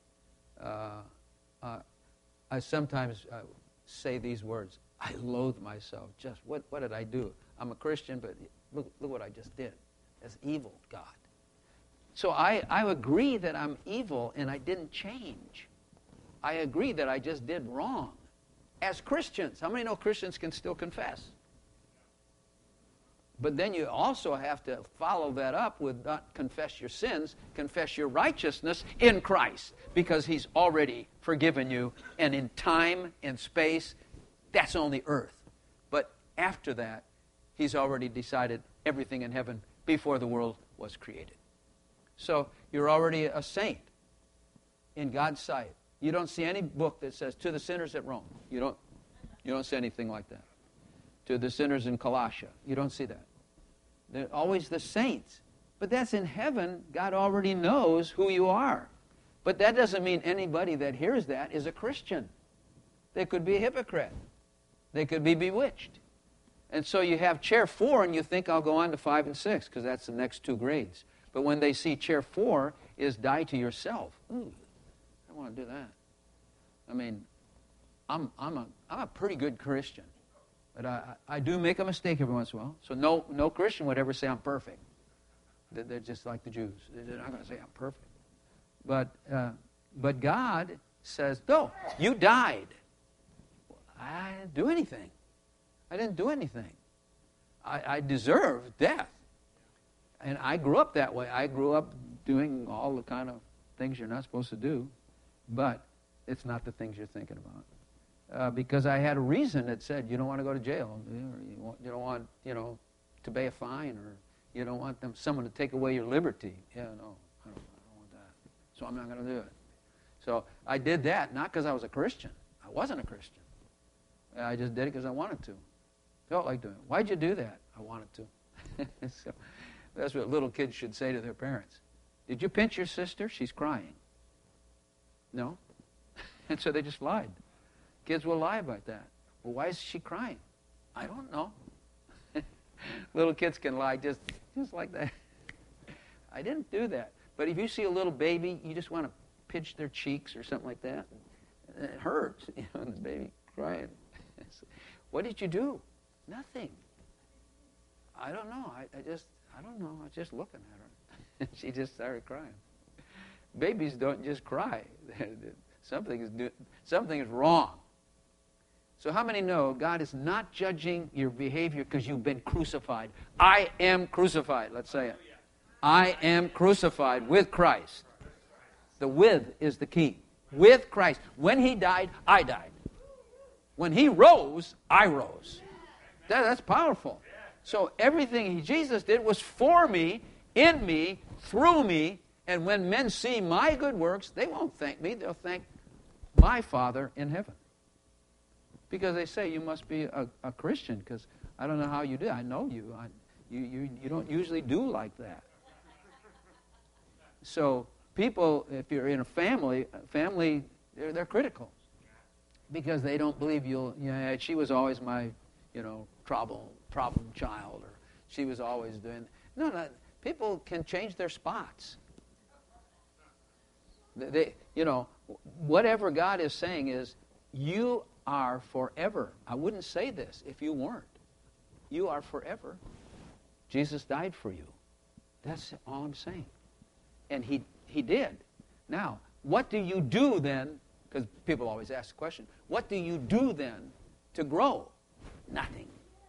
I sometimes say these words. I loathe myself. Just what did I do? I'm a Christian, but look what I just did. That's evil, God. So I agree that I'm evil and I didn't change. I agree that I just did wrong. As Christians, how many know Christians can still confess? But then you also have to follow that up with not confess your sins, confess your righteousness in Christ, because he's already forgiven you. And in time and space, that's only earth. But after that, he's already decided everything in heaven before the world was created. So you're already a saint in God's sight. You don't see any book that says, to the sinners at Rome. You don't see anything like that. To the sinners in Colossia. You don't see that. They're always the saints. But that's in heaven. God already knows who you are. But that doesn't mean anybody that hears that is a Christian. They could be a hypocrite. They could be bewitched. And so you have chair 4 and you think I'll go on to 5 and 6 because that's the next 2 grades. But when they see chair 4 is die to yourself. Ooh, I don't want to do that. I mean, I'm a pretty good Christian. But I do make a mistake every once in a while. So no Christian would ever say I'm perfect. They're just like the Jews. They're not going to say I'm perfect. But God says, no, you died. I didn't do anything. I didn't do anything. I deserve death. And I grew up that way. I grew up doing all the kind of things you're not supposed to do, but it's not the things you're thinking about. Because I had a reason that said you don't want to go to jail, or you don't want to pay a fine, or you don't want someone to take away your liberty. Yeah, no, I don't want that. So I'm not going to do it. So I did that not because I was a Christian. I wasn't a Christian. I just did it because I wanted to. Felt like doing it. Why'd you do that? I wanted to. So that's what little kids should say to their parents. Did you pinch your sister? She's crying. No? And so they just lied. Kids will lie about that. Well, why is she crying? I don't know. Little kids can lie just like that. I didn't do that. But if you see a little baby, you just want to pinch their cheeks or something like that. It hurts, the baby crying. What did you do? Nothing. I don't know. I don't know. I was just looking at her. She just started crying. Babies don't just cry. Something is wrong. So how many know God is not judging your behavior because you've been crucified? I am crucified. Let's say it. I am crucified with Christ. The with is the key. With Christ. When he died, I died. When he rose, I rose. That's powerful. So everything Jesus did was for me, in me, through me, and when men see my good works, they won't thank me. They'll thank my Father in heaven. Because they say, you must be a Christian, because I don't know how you do. I know you. You don't usually do like that. So people, if you're in a family, they're critical. Because they don't believe she was always my, problem child, or she was always doing. No, people can change their spots. Whatever God is saying is, you are forever. I wouldn't say this if you weren't. You are forever. Jesus died for you. That's all I'm saying. And he did. Now, what do you do then? Because people always ask the question, what do you do then to grow? Nothing.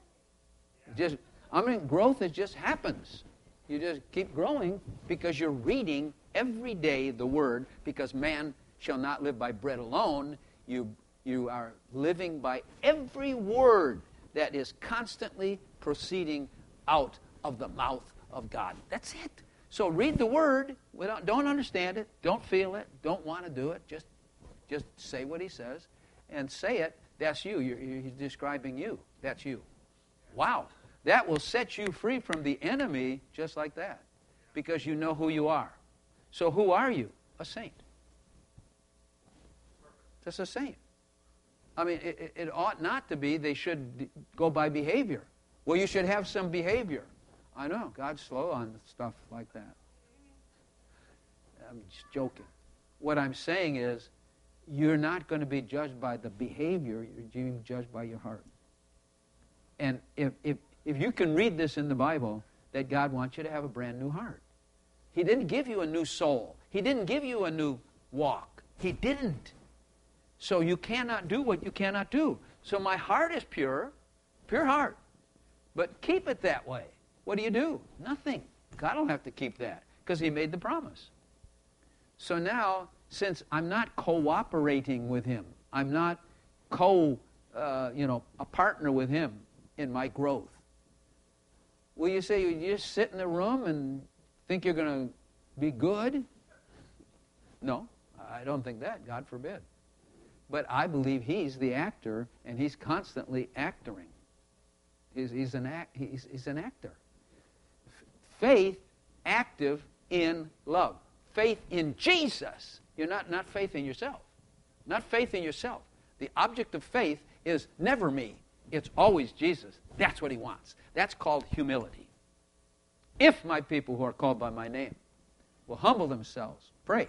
Growth just happens. You just keep growing because you're reading every day the Word, because man shall not live by bread alone. You are living by every word that is constantly proceeding out of the mouth of God. That's it. So read the Word. Don't understand it. Don't feel it. Don't want to do it. Just say what he says and say it. That's you. He's describing you. That's you. Wow. That will set you free from the enemy just like that, because you know who you are. So who are you? A saint. Just a saint. I mean, it ought not to be they should go by behavior. Well, you should have some behavior. I know. God's slow on stuff like that. I'm just joking. What I'm saying is, you're not going to be judged by the behavior. You're being judged by your heart. And if you can read this in the Bible, that God wants you to have a brand new heart. He didn't give you a new soul. He didn't give you a new walk. He didn't. So you cannot do what you cannot do. So my heart is pure heart. But keep it that way. What do? Nothing. God will have to keep that because he made the promise. So now, since I'm not cooperating with him, I'm not a partner with him in my growth. Will you say you just sit in the room and think you're going to be good? No, I don't think that. God forbid. But I believe he's the actor, and he's constantly actoring. He's an actor. Faith, active in love. Faith in Jesus. You're not faith in yourself. Not faith in yourself. The object of faith is never me. It's always Jesus. That's what he wants. That's called humility. If my people who are called by my name will humble themselves, pray,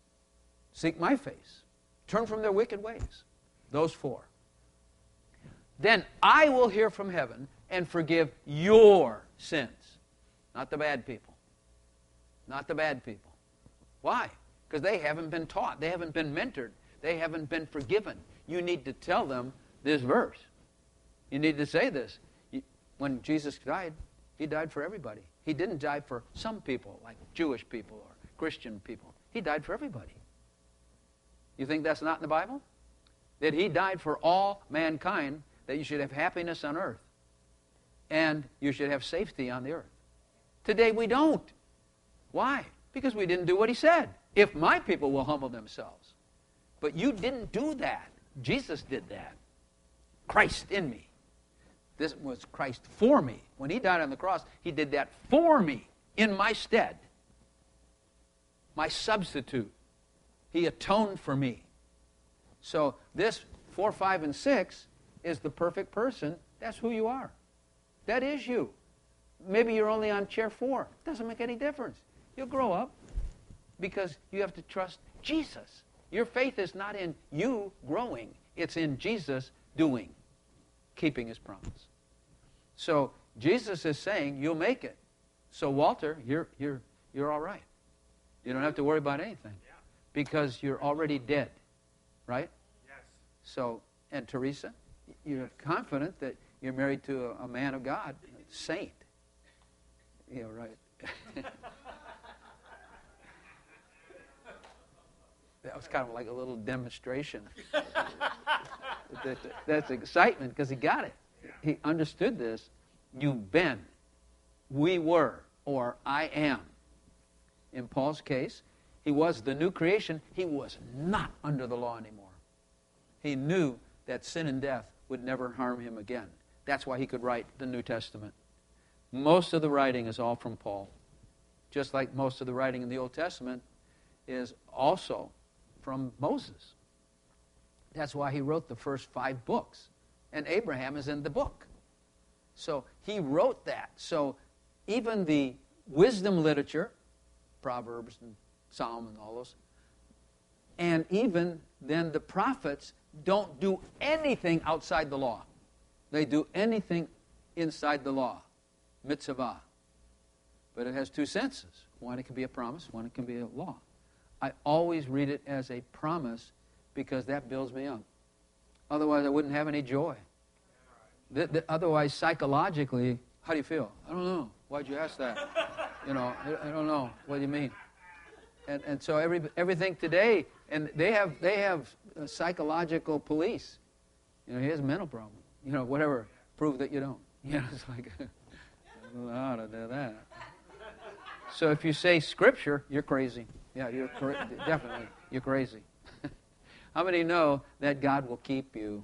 seek my face, turn from their wicked ways. Those four. then I will hear from heaven and forgive your sins. Not the bad people. Not the bad people. Why? Because they haven't been taught. They haven't been mentored. They haven't been forgiven. You need to tell them this verse. You need to say this. When Jesus died, he died for everybody. He didn't die for some people, like Jewish people or Christian people. He died for everybody. You think that's not in the Bible? That he died for all mankind, that you should have happiness on earth. And you should have safety on the earth. Today we don't. Why? Because we didn't do what he said. If my people will humble themselves. But you didn't do that. Jesus did that. Christ in me. This was Christ for me. When he died on the cross, he did that for me, in my stead. My substitute. He atoned for me. So this 4, 5, and 6 is the perfect person. That's who you are. That is you. Maybe you're only on chair 4. It doesn't make any difference. You'll grow up because you have to trust Jesus. Your faith is not in you growing. It's in Jesus doing, keeping his promise. So Jesus is saying you'll make it. So Walter, you're all right. You don't have to worry about anything because you're already dead, right? Yes. So, and Teresa, you're confident that you're married to a man of God, a saint. Yeah, right. That was kind of like a little demonstration. That's excitement because he got it. He understood this. You've been, we were, or I am. In Paul's case, he was the new creation. He was not under the law anymore. He knew that sin and death would never harm him again. That's why he could write the New Testament. Most of the writing is all from Paul. Just like most of the writing in the Old Testament is also from Moses. That's why he wrote the first 5 books. And Abraham is in the book. So he wrote that. So even the wisdom literature, Proverbs and Psalm and all those, and even then the prophets don't do anything outside the law. They do anything inside the law. Mitzvah. But it has 2 senses. One, it can be a promise. One, it can be a law. I always read it as a promise because that builds me up. Otherwise, I wouldn't have any joy. Otherwise, psychologically, how do you feel? I don't know. Why'd you ask that? I don't know. What do you mean? And so everything today, and they have psychological police. He has a mental problem. Whatever. Prove that you don't. It's like, I don't know how to do that. So if you say Scripture, you're crazy. Yeah, definitely. You're crazy. How many know that God will keep you?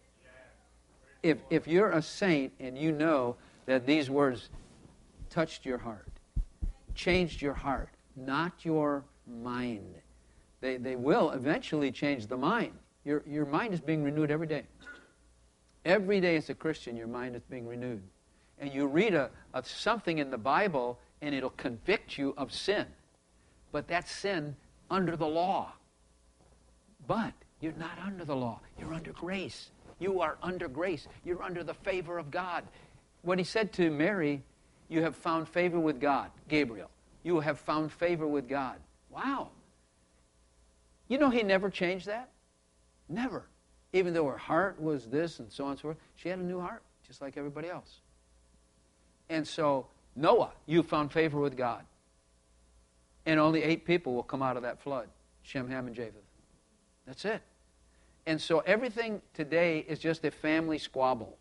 If you're a saint and you know that these words touched your heart, changed your heart, not your mind. They will eventually change the mind. Your mind is being renewed every day. Every day as a Christian, your mind is being renewed. And you read something in the Bible, and it'll convict you of sin. But that's sin under the law. But you're not under the law. You're under grace. You are under grace. You're under the favor of God. When he said to Mary, you have found favor with God, Gabriel. You have found favor with God. Wow. He never changed that? Never. Even though her heart was this and so on and so forth, she had a new heart, just like everybody else. And so, Noah, you found favor with God. And only 8 people will come out of that flood. Shem, Ham, and Japheth. That's it. And so everything today is just a family squabble.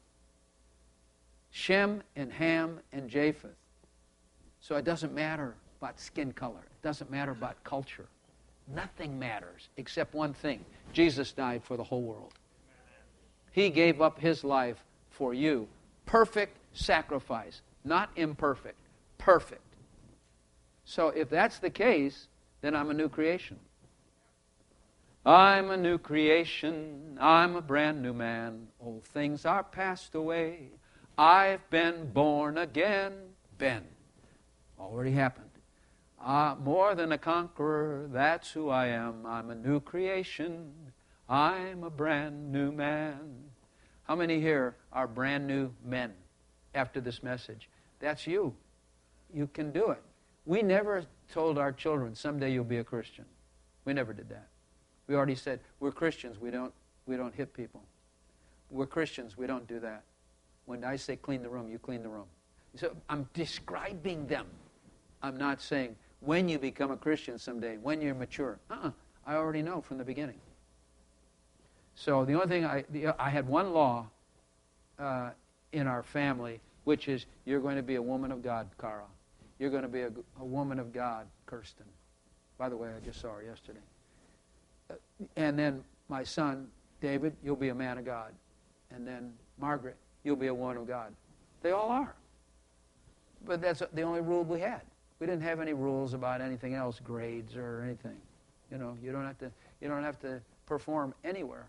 Shem and Ham and Japheth. So it doesn't matter about skin color. It doesn't matter about culture. Nothing matters except one thing. Jesus died for the whole world. He gave up his life for you. Perfect sacrifice. Not imperfect. Perfect. So if that's the case, then I'm a new creation. I'm a new creation. I'm a brand new man. Old things are passed away. I've been born again. Been. Already happened. More than a conqueror, that's who I am. I'm a new creation. I'm a brand new man. How many here are brand new men after this message? That's you. You can do it. We never told our children, someday you'll be a Christian. We never did that. We already said, we're Christians, we don't hit people. We're Christians, we don't do that. When I say clean the room, you clean the room. So I'm describing them. I'm not saying when you become a Christian someday, when you're mature. I already know from the beginning. So the only thing, I had one law in our family, which is you're going to be a woman of God, Cara. You're going to be a woman of God, Kirsten. By the way, I just saw her yesterday. And then my son, David, you'll be a man of God. And then Margaret, you'll be a woman of God. They all are. But that's the only rule we had. We didn't have any rules about anything else, grades or anything. You know, you don't have to perform anywhere.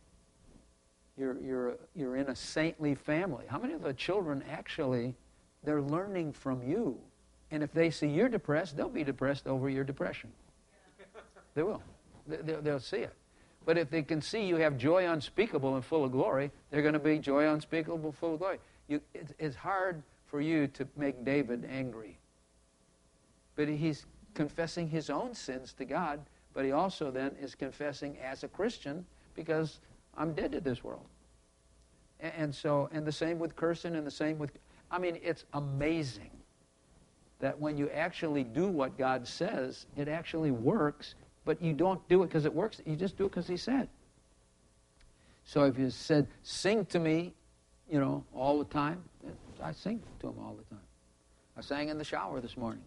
You're in a saintly family. How many of the children actually, they're learning from you? And if they see you're depressed, they'll be depressed over your depression. They will. They'll see it. But if they can see you have joy unspeakable and full of glory, they're going to be joy unspeakable, full of glory. It's hard for you to make David angry. But he's confessing his own sins to God, but he also then is confessing as a Christian, because I'm dead to this world. And the same with Kirsten, and the same with, it's amazing that when you actually do what God says, it actually works, but you don't do it because it works, you just do it because he said. So if you said, sing to me, all the time, I sing to him all the time. I sang in the shower this morning.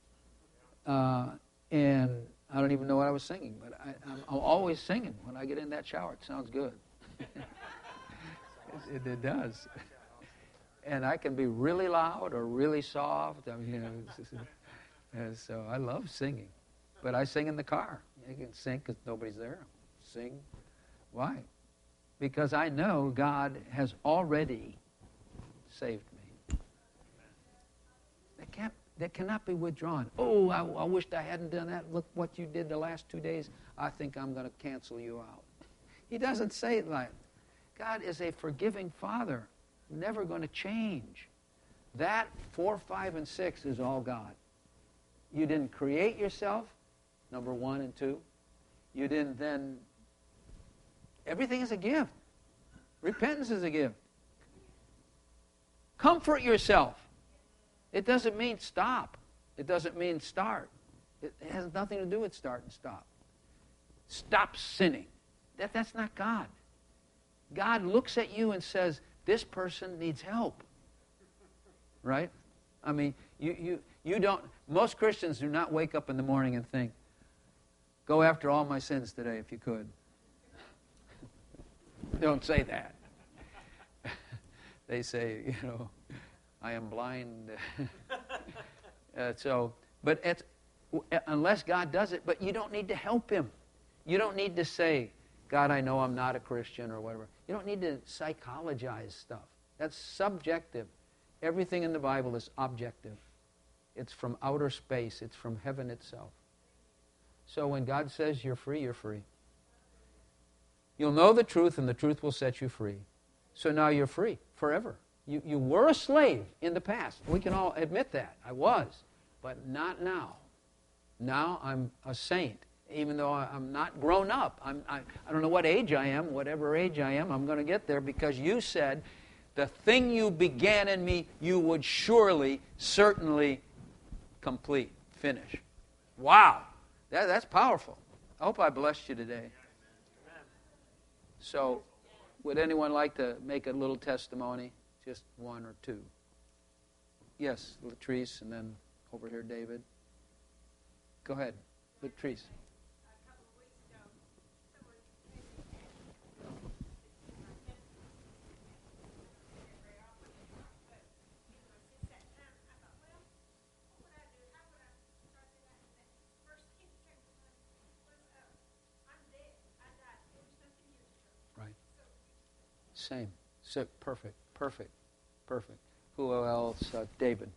And I don't even know what I was singing, but I'm always singing when I get in that shower. It sounds good. It does. And I can be really loud or really soft. So I love singing. But I sing in the car. I can sing because nobody's there. Sing. Why? Because I know God has already saved me. That cannot be withdrawn. Oh, I wished I hadn't done that. Look what you did the last 2 days. I think I'm going to cancel you out. He doesn't say it like that. God is a forgiving Father, never going to change. That 4, 5, and 6 is all God. You didn't create yourself, number 1 and 2. You didn't then... Everything is a gift. Repentance is a gift. Comfort yourself. It doesn't mean stop. It doesn't mean start. It has nothing to do with start and stop. Stop sinning. That's not God. God looks at you and says, this person needs help. Right? You don't... Most Christians do not wake up in the morning and think, go after all my sins today if you could. Don't say that. They say, I am blind. But unless God does it, but you don't need to help him. You don't need to say, God, I know I'm not a Christian or whatever. You don't need to psychologize stuff. That's subjective. Everything in the Bible is objective. It's from outer space. It's from heaven itself. So when God says you're free, you're free. You'll know the truth, and the truth will set you free. So now you're free forever. You were a slave in the past. We can all admit that. I was. But not now. Now I'm a saint. Even though I'm not grown up. I don't know what age I am. Whatever age I am, I'm going to get there, because you said, the thing you began in me, you would surely, certainly complete, finish. Wow. That's powerful. I hope I blessed you today. So, would anyone like to make a little testimony? Just 1 or 2. Yes, Latrice, and then over here, David. Go ahead, Latrice. Same. So, perfect. Who else? David.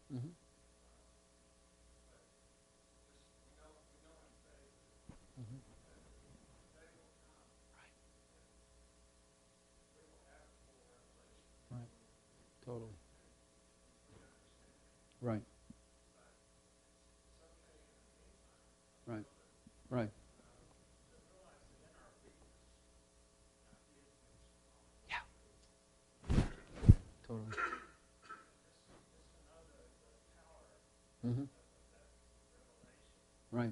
Mm-hmm. Mm-hmm. Right. Totally. Right. Right. Right. Yeah. Totally. Mm-hmm. Right.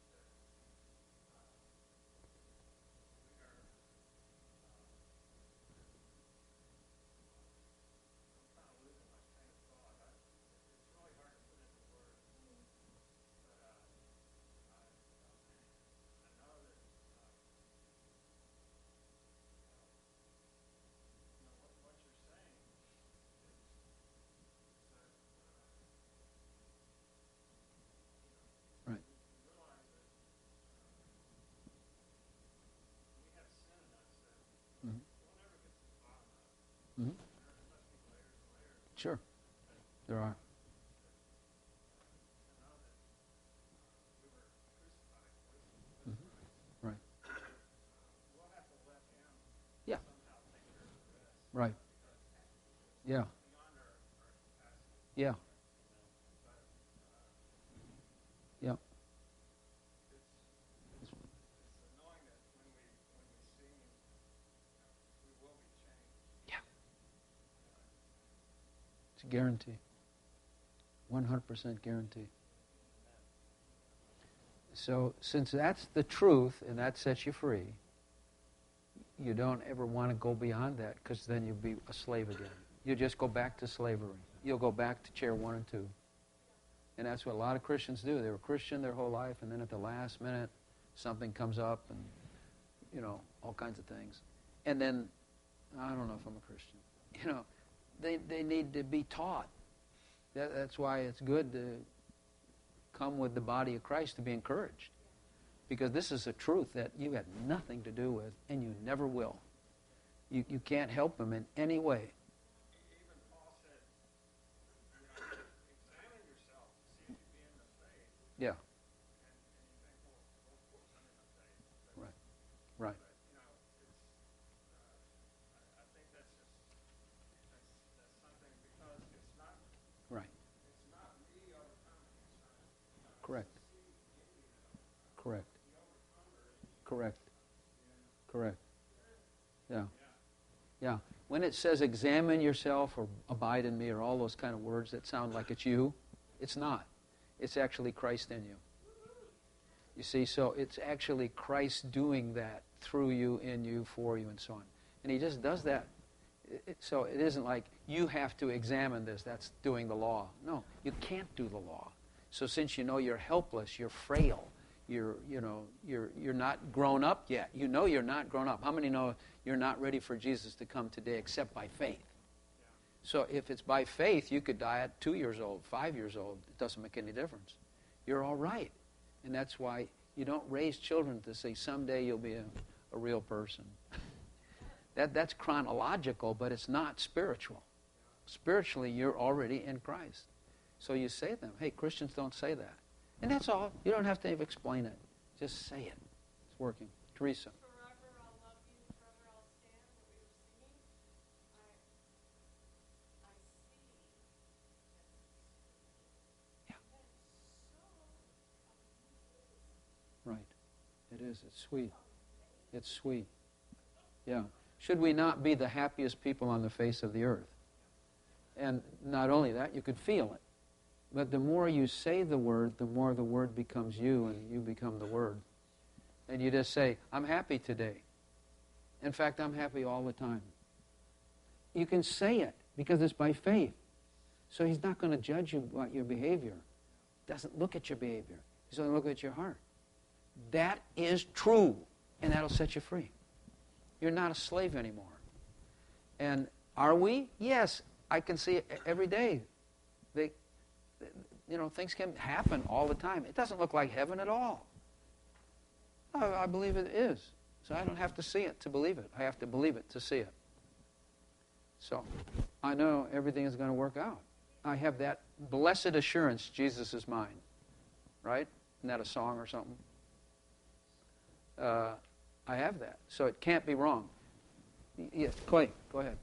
Right. Mm-hmm. Mm-hmm. Sure. There are. Mm-hmm. Right. Yeah. Right. Yeah. Yeah. Yeah. Yeah. It's a guarantee. 100% guarantee. So, since that's the truth and that sets you free, you don't ever want to go beyond that, because then you'll be a slave again. You just go back to slavery. You'll go back to chair 1 and 2. And that's what a lot of Christians do. They were Christian their whole life, and then at the last minute, something comes up and, all kinds of things. And then, I don't know if I'm a Christian. They need to be taught. That's why it's good to come with the body of Christ to be encouraged. Because this is a truth that you had nothing to do with, and you never will. You can't help them in any way. Yeah. Right. Right. Right. Correct. Correct. Correct. Correct. Yeah. Yeah. When it says examine yourself or abide in me or all those kind of words that sound like it's you, it's not. It's actually Christ in you. You see, so it's actually Christ doing that through you, in you, for you, and so on. And he just does that. So it isn't like you have to examine this. That's doing the law. No, you can't do the law. So since you know you're helpless, you're frail, you're not grown up yet. You know you're not grown up. How many know you're not ready for Jesus to come today except by faith? So if it's by faith, you could die at 2 years old, 5 years old. It doesn't make any difference. You're all right. And that's why you don't raise children to say someday you'll be a real person. That's chronological, but it's not spiritual. Spiritually, you're already in Christ. So you say to them, hey, Christians don't say that. And that's all. You don't have to even explain it. Just say it. It's working. Teresa. Forever I'll love you, forever I'll stand, what we were singing. I see. Yeah. Right. It is. It's sweet. It's sweet. Yeah. Should we not be the happiest people on the face of the earth? And not only that, you could feel it. But the more you say the word, the more the word becomes you and you become the word. And you just say, I'm happy today. In fact, I'm happy all the time. You can say it because it's by faith. So he's not going to judge you about your behavior. He doesn't look at your behavior. He's going to look at your heart. That is true, and that'll set you free. You're not a slave anymore. And are we? Yes, I can see it every day. Things can happen all the time. It doesn't look like heaven at all. I believe it is. So I don't have to see it to believe it. I have to believe it to see it. So I know everything is going to work out. I have that blessed assurance Jesus is mine. Right? Isn't that a song or something? I have that. So it can't be wrong. Yes, Clay, go ahead.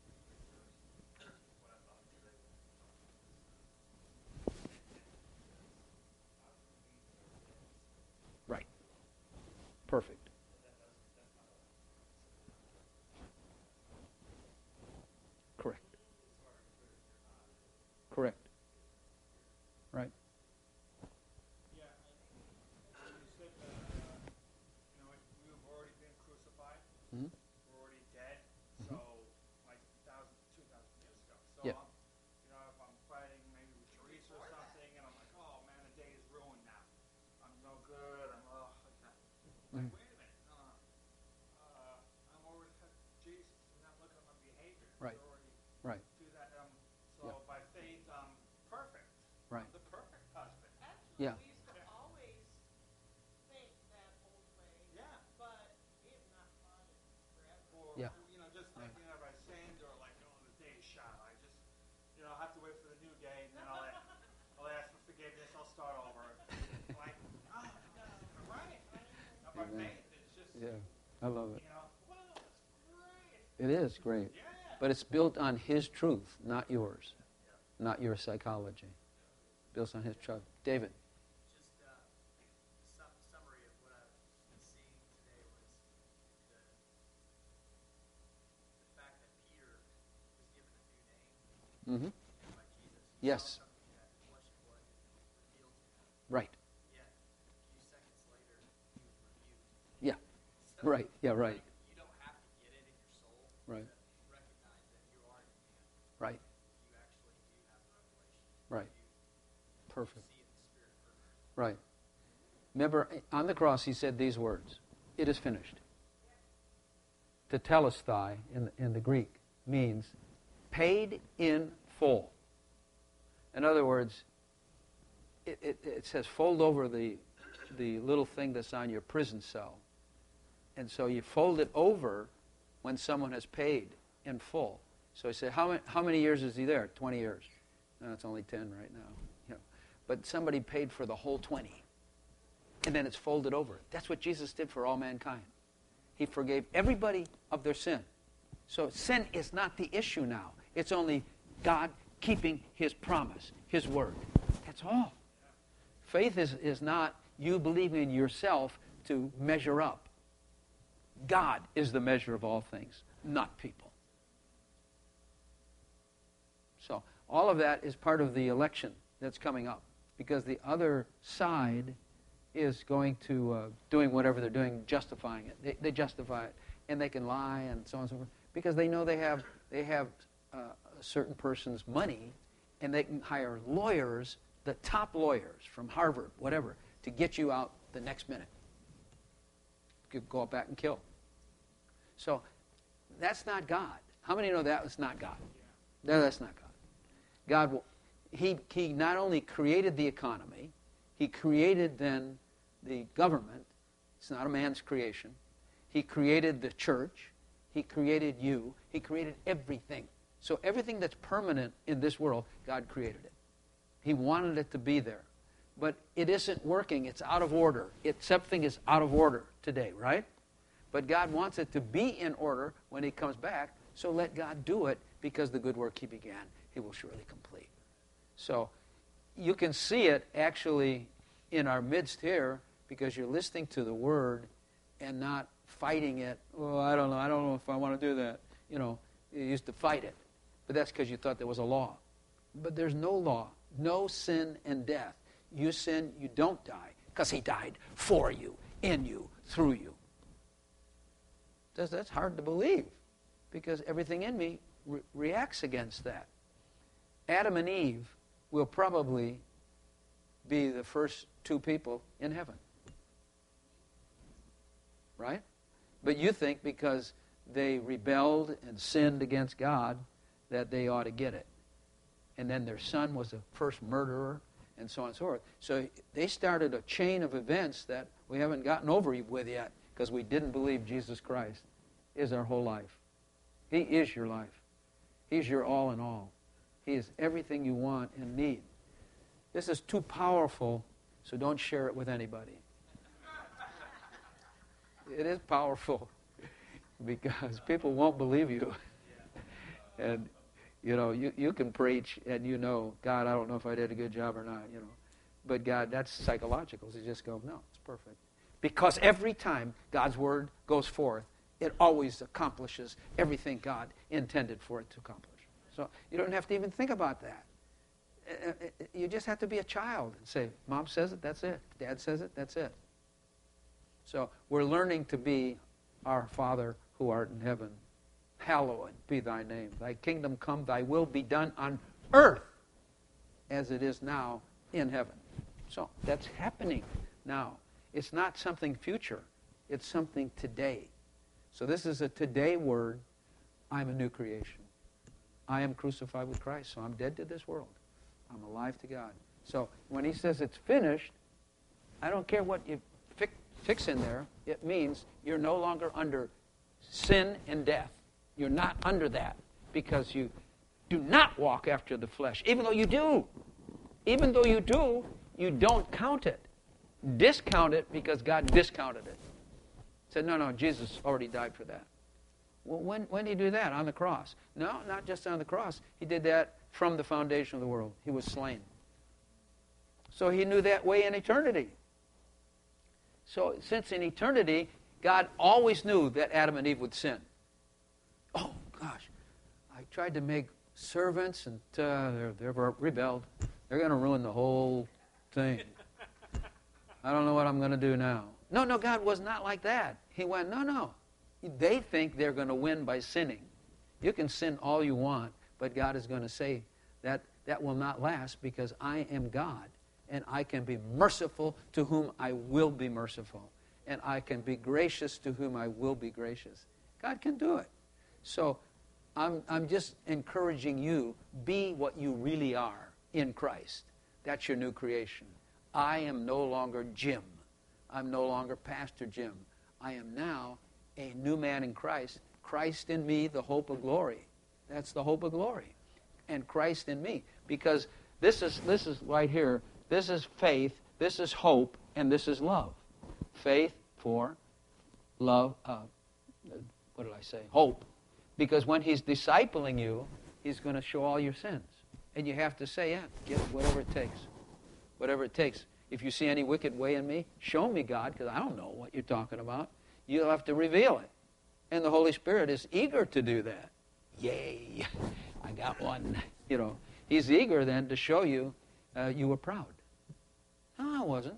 Right. Perfect. Correct. Correct. Right. Yeah, I think you said that, we've already been crucified. Mhm. We're already dead. So, like 2,000 years ago. So, Yeah. if I'm fighting maybe with Teresa or something, and I'm like, oh man, the day is ruined now. I'm no good. Like that. Like, wait a minute. I'm already cut Jesus. I'm not looking at my behavior. Right. You're already Right. do that. So Yeah. by faith, I'm perfect. Right. I'm the perfect husband. Actually, Yeah. we used to always think that old way, Yeah. but we have not taught it forever. Or, Yeah. just like, if I sinned or like, the day is shot, I just, I'll have to wait for the new day, and then I'll ask for forgiveness, I'll start over. Like, I'm right. Not by Amen. faith, it's just, Yeah. I love it. wow, that's great. It is great. Yeah. But it's built on His truth, not yours, not your psychology. Built on His truth. David. Just summary of what I've been seeing today was the fact that Peter was given a new name Mm-hmm. by Jesus. He Yes. saw something that flesh and blood didn't reveal to him. Right. Yet, a few seconds later, he was rebuked. Yeah. So, Right. Yeah. Right. like, you don't have to get it in your soul Right. to recognize that you are in man. Right. You actually do have the revelation. Right. You Perfect. see in the spirit first. Right. Remember, on the cross, He said these words: "It is finished." Tetelestai in the Greek means paid in full. In other words, it says fold over the little thing that's on your prison cell. And so you fold it over when someone has paid in full. So he said, how many years is he there? 20 years. No, it's only 10 right now. But somebody paid for the whole 20. And then it's folded over. That's what Jesus did for all mankind. He forgave everybody of their sin. So sin is not the issue now. It's only God keeping His promise, His word. That's all. Faith is not you believing in yourself to measure up. God is the measure of all things, not people. So all of that is part of the election that's coming up, because the other side is going to doing whatever they're doing, justifying it. They justify it, and they can lie and so on and so forth, because they know they have a certain person's money, and they can hire lawyers, the top lawyers from Harvard, whatever, to get you out the next minute. You could go back and kill. So that's not God. How many know that was not God? No, that's not God. God will, he not only created the economy, He created then the government. It's not a man's creation. He created the church. He created you. He created everything. So everything that's permanent in this world, God created it. He wanted it to be there. But it isn't working. It's out of order. Something is out of order today, right? But God wants it to be in order when He comes back. So let God do it, because the good work He began, He will surely complete. So you can see it actually in our midst here, because you're listening to the Word and not fighting it. Oh, I don't know if I want to do that. You used to fight it. But that's because you thought there was a law. But there's no law, no sin and death. You sin, you don't die, because He died for you, in you, through you. That's hard to believe, because everything in me reacts against that. Adam and Eve will probably be the first two people in heaven. Right? But you think because they rebelled and sinned against God that they ought to get it. And then their son was the first murderer, and so on and so forth. So they started a chain of events that we haven't gotten over with yet, because we didn't believe Jesus Christ is our whole life. He is your life. He's your all in all. He is everything you want and need. This is too powerful, so don't share it with anybody. It is powerful because people won't believe you. And, you can preach and God, I don't know if I did a good job or not, But God, that's psychological. So you just go, no, it's perfect. Because every time God's word goes forth, it always accomplishes everything God intended for it to accomplish. So you don't have to even think about that. You just have to be a child and say, Mom says it, that's it. Dad says it, that's it. So we're learning to be our Father who art in heaven. Hallowed be thy name. Thy kingdom come, thy will be done on earth as it is now in heaven. So that's happening now. It's not something future. It's something today. So this is a today word. I'm a new creation. I am crucified with Christ, so I'm dead to this world. I'm alive to God. So when he says it's finished, I don't care what you fix in there. It means you're no longer under sin and death. You're not under that because you do not walk after the flesh. Even though you do. Even though you do, you don't count it. Discount it because God discounted it. Said, no, Jesus already died for that. Well, when did he do that? On the cross. No, not just on the cross. He did that from the foundation of the world. He was slain. So he knew that way in eternity. So since in eternity, God always knew that Adam and Eve would sin. Oh, gosh. I tried to make servants and they're rebelled. They're going to ruin the whole thing. I don't know what I'm going to do now. No, God was not like that. He went, no. They think they're going to win by sinning. You can sin all you want, but God is going to say that will not last because I am God, and I can be merciful to whom I will be merciful, and I can be gracious to whom I will be gracious. God can do it. So I'm just encouraging you, be what you really are in Christ. That's your new creation. I am no longer Jim. I'm no longer Pastor Jim. I am now a new man in Christ. Christ in me, the hope of glory. That's the hope of glory. And Christ in me. Because this is right here. This is faith, this is hope, and this is love. Faith for love, what did I say? Hope. Because when he's discipling you, he's going to show all your sins. And you have to say, yeah, get whatever it takes. Whatever it takes. If you see any wicked way in me, show me, God, because I don't know what you're talking about. You'll have to reveal it. And the Holy Spirit is eager to do that. Yay, I got one. He's eager then to show you you were proud. No, I wasn't.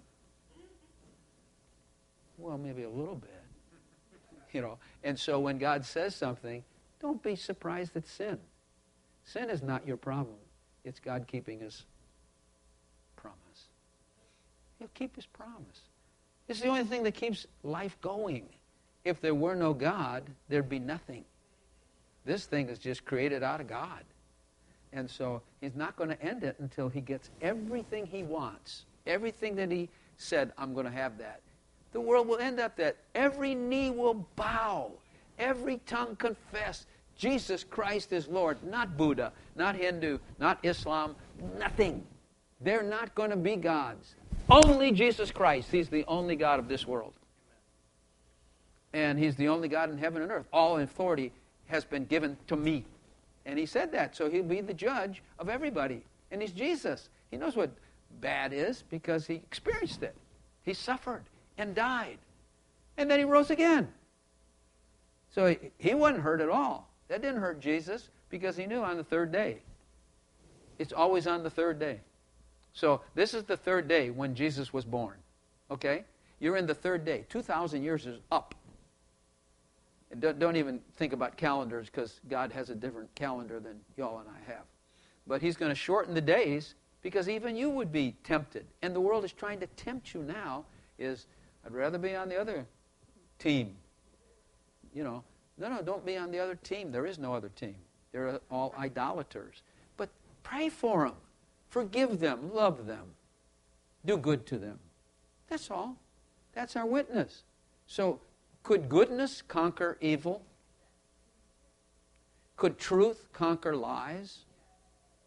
Well, maybe a little bit. And so when God says something, don't be surprised at sin. Sin is not your problem. It's God keeping his promise. He'll keep his promise. It's the only thing that keeps life going. If there were no God, there'd be nothing. This thing is just created out of God. And so he's not going to end it until he gets everything he wants. Everything that he said, I'm going to have that. The world will end up that every knee will bow. Every tongue confess Jesus Christ is Lord. Not Buddha, not Hindu, not Islam, nothing. They're not going to be gods. Only Jesus Christ. He's the only God of this world. And he's the only God in heaven and earth. All authority has been given to me. And he said that. So he'll be the judge of everybody. And he's Jesus. He knows what bad is because he experienced it. He suffered and died. And then he rose again. So he wasn't hurt at all. That didn't hurt Jesus because he knew on the third day. It's always on the third day. So this is the third day when Jesus was born. Okay? You're in the third day. 2,000 years is up. And don't even think about calendars because God has a different calendar than y'all and I have. But he's going to shorten the days because even you would be tempted. And the world is trying to tempt you now is, I'd rather be on the other team. No, don't be on the other team. There is no other team. They're all idolaters. But pray for them. Forgive them. Love them. Do good to them. That's all. That's our witness. So, could goodness conquer evil? Could truth conquer lies?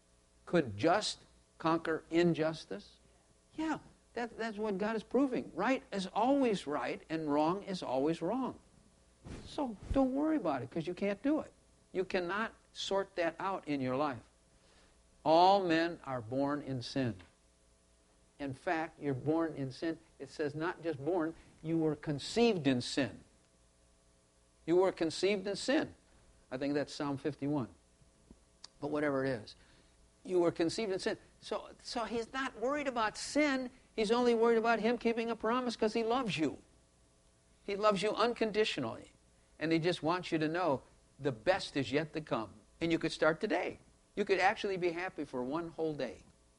Could just conquer injustice? Yeah, that's what God is proving. Right is always right, and wrong is always wrong. So don't worry about it, because you can't do it. You cannot sort that out in your life. All men are born in sin. In fact, you're born in sin. It says not just born, you were conceived in sin. You were conceived in sin. I think that's Psalm 51. But whatever it is. You were conceived in sin. So he's not worried about sin. He's only worried about him keeping a promise because he loves you. He loves you unconditionally. And he just wants you to know the best is yet to come. And you could start today. You could actually be happy for one whole day.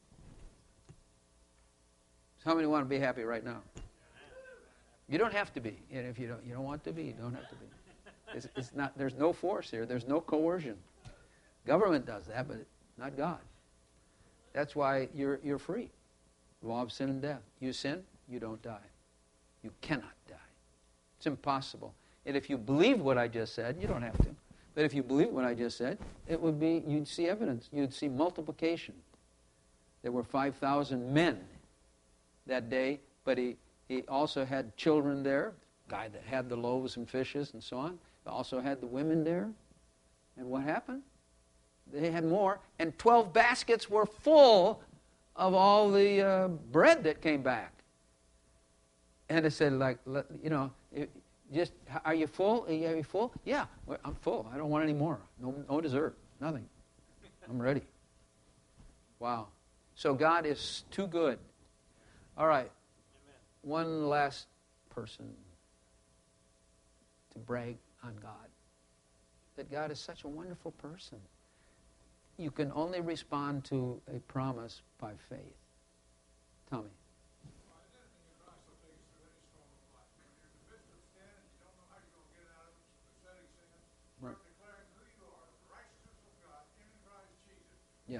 So how many want to be happy right now? You don't have to be. And if you don't want to be, you don't have to be. It's not. There's no force here. There's no coercion. Government does that, but not God. That's why you're free. Law of sin and death. You sin, you don't die. You cannot die. It's impossible. And if you believe what I just said, you don't have to. But if you believe what I just said, it would be, you'd see evidence. You'd see multiplication. There were 5,000 men that day, but he also had children there, guy that had the loaves and fishes and so on. He also had the women there. And what happened? They had more, and 12 baskets were full of all the bread that came back. And it said, like, just, are you full? Are you full? Yeah, well, I'm full. I don't want any more. No dessert. Nothing. I'm ready. Wow. So God is too good. All right. Amen. One last person to brag on God. That God is such a wonderful person. You can only respond to a promise by faith. Tommy. Right. Yeah.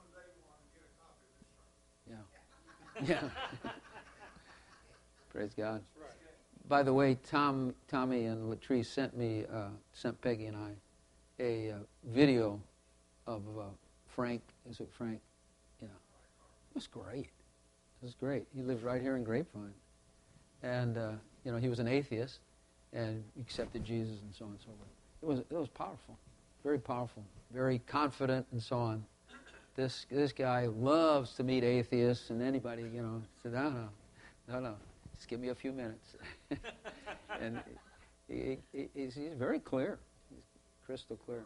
Yeah. Praise God. By the way, Tommy and Latrice sent Peggy and I a video of Frank. Is it Frank? Yeah. It was great. It was great. He lives right here in Grapevine. And, he was an atheist and accepted Jesus and so on and so forth. It was powerful. Very powerful. Very confident and so on. This guy loves to meet atheists and anybody, said, no, just give me a few minutes. And he's very clear. He's crystal clear.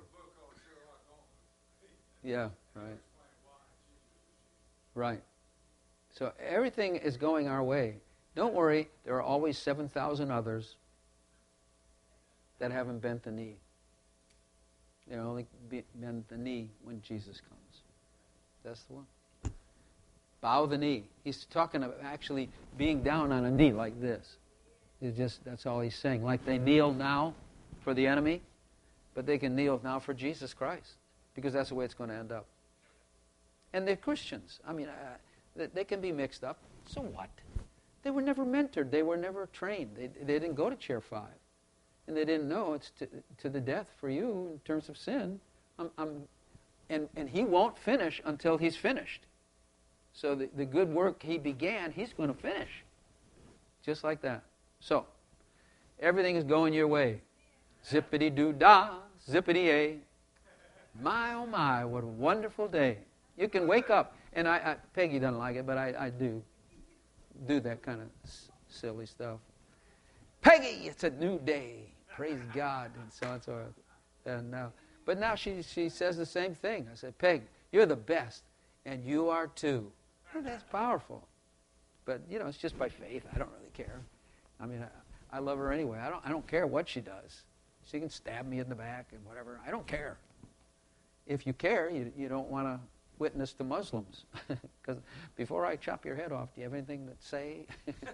Yeah, right. Right. So everything is going our way. Don't worry, there are always 7,000 others that haven't bent the knee. They only bend the knee when Jesus comes. That's the one. Bow the knee. He's talking about actually being down on a knee like this. That's all he's saying. Like they kneel now for the enemy, but they can kneel now for Jesus Christ, because that's the way it's going to end up. And they're Christians. I mean, they can be mixed up. So what? They were never mentored. They were never trained. They didn't go to Chair 5. And they didn't know it's to the death for you in terms of sin. And he won't finish until he's finished. So the good work he began, he's going to finish. Just like that. So, everything is going your way. Zippity-doo-dah, zippity-a. My, oh my, what a wonderful day. You can wake up. And Peggy doesn't like it, but I do that kind of silly stuff. Peggy, it's a new day. Praise God. And so on and so forth. But now she says the same thing. I said, Peg, you're the best. And you are too. Well, that's powerful. But, it's just by faith. I don't really care. I mean, I love her anyway. I don't care what she does. She can stab me in the back and whatever. I don't care. If you care, you don't want to witness to Muslims. Because before I chop your head off, do you have anything to say?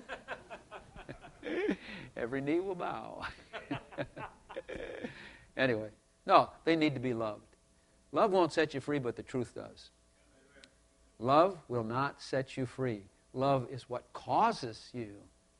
Every knee will bow. Anyway, no, they need to be loved. Love won't set you free, but the truth does. Love will not set you free. Love is what causes you,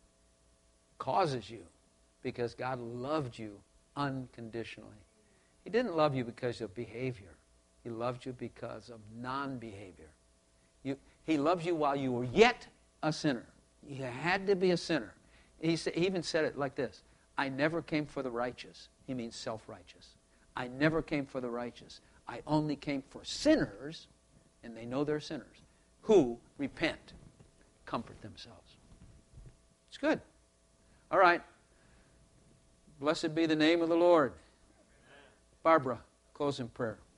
because God loved you unconditionally. He didn't love you because of behavior. He He loved you because of non-behavior. He loves you while you were yet a sinner. You had to be a sinner. He even said it like this: I never came for the righteous. He means self-righteous. I never came for the righteous. I only came for sinners, and they know they're sinners, who repent, comfort themselves. It's good. All right. Blessed be the name of the Lord. Barbara, close in prayer.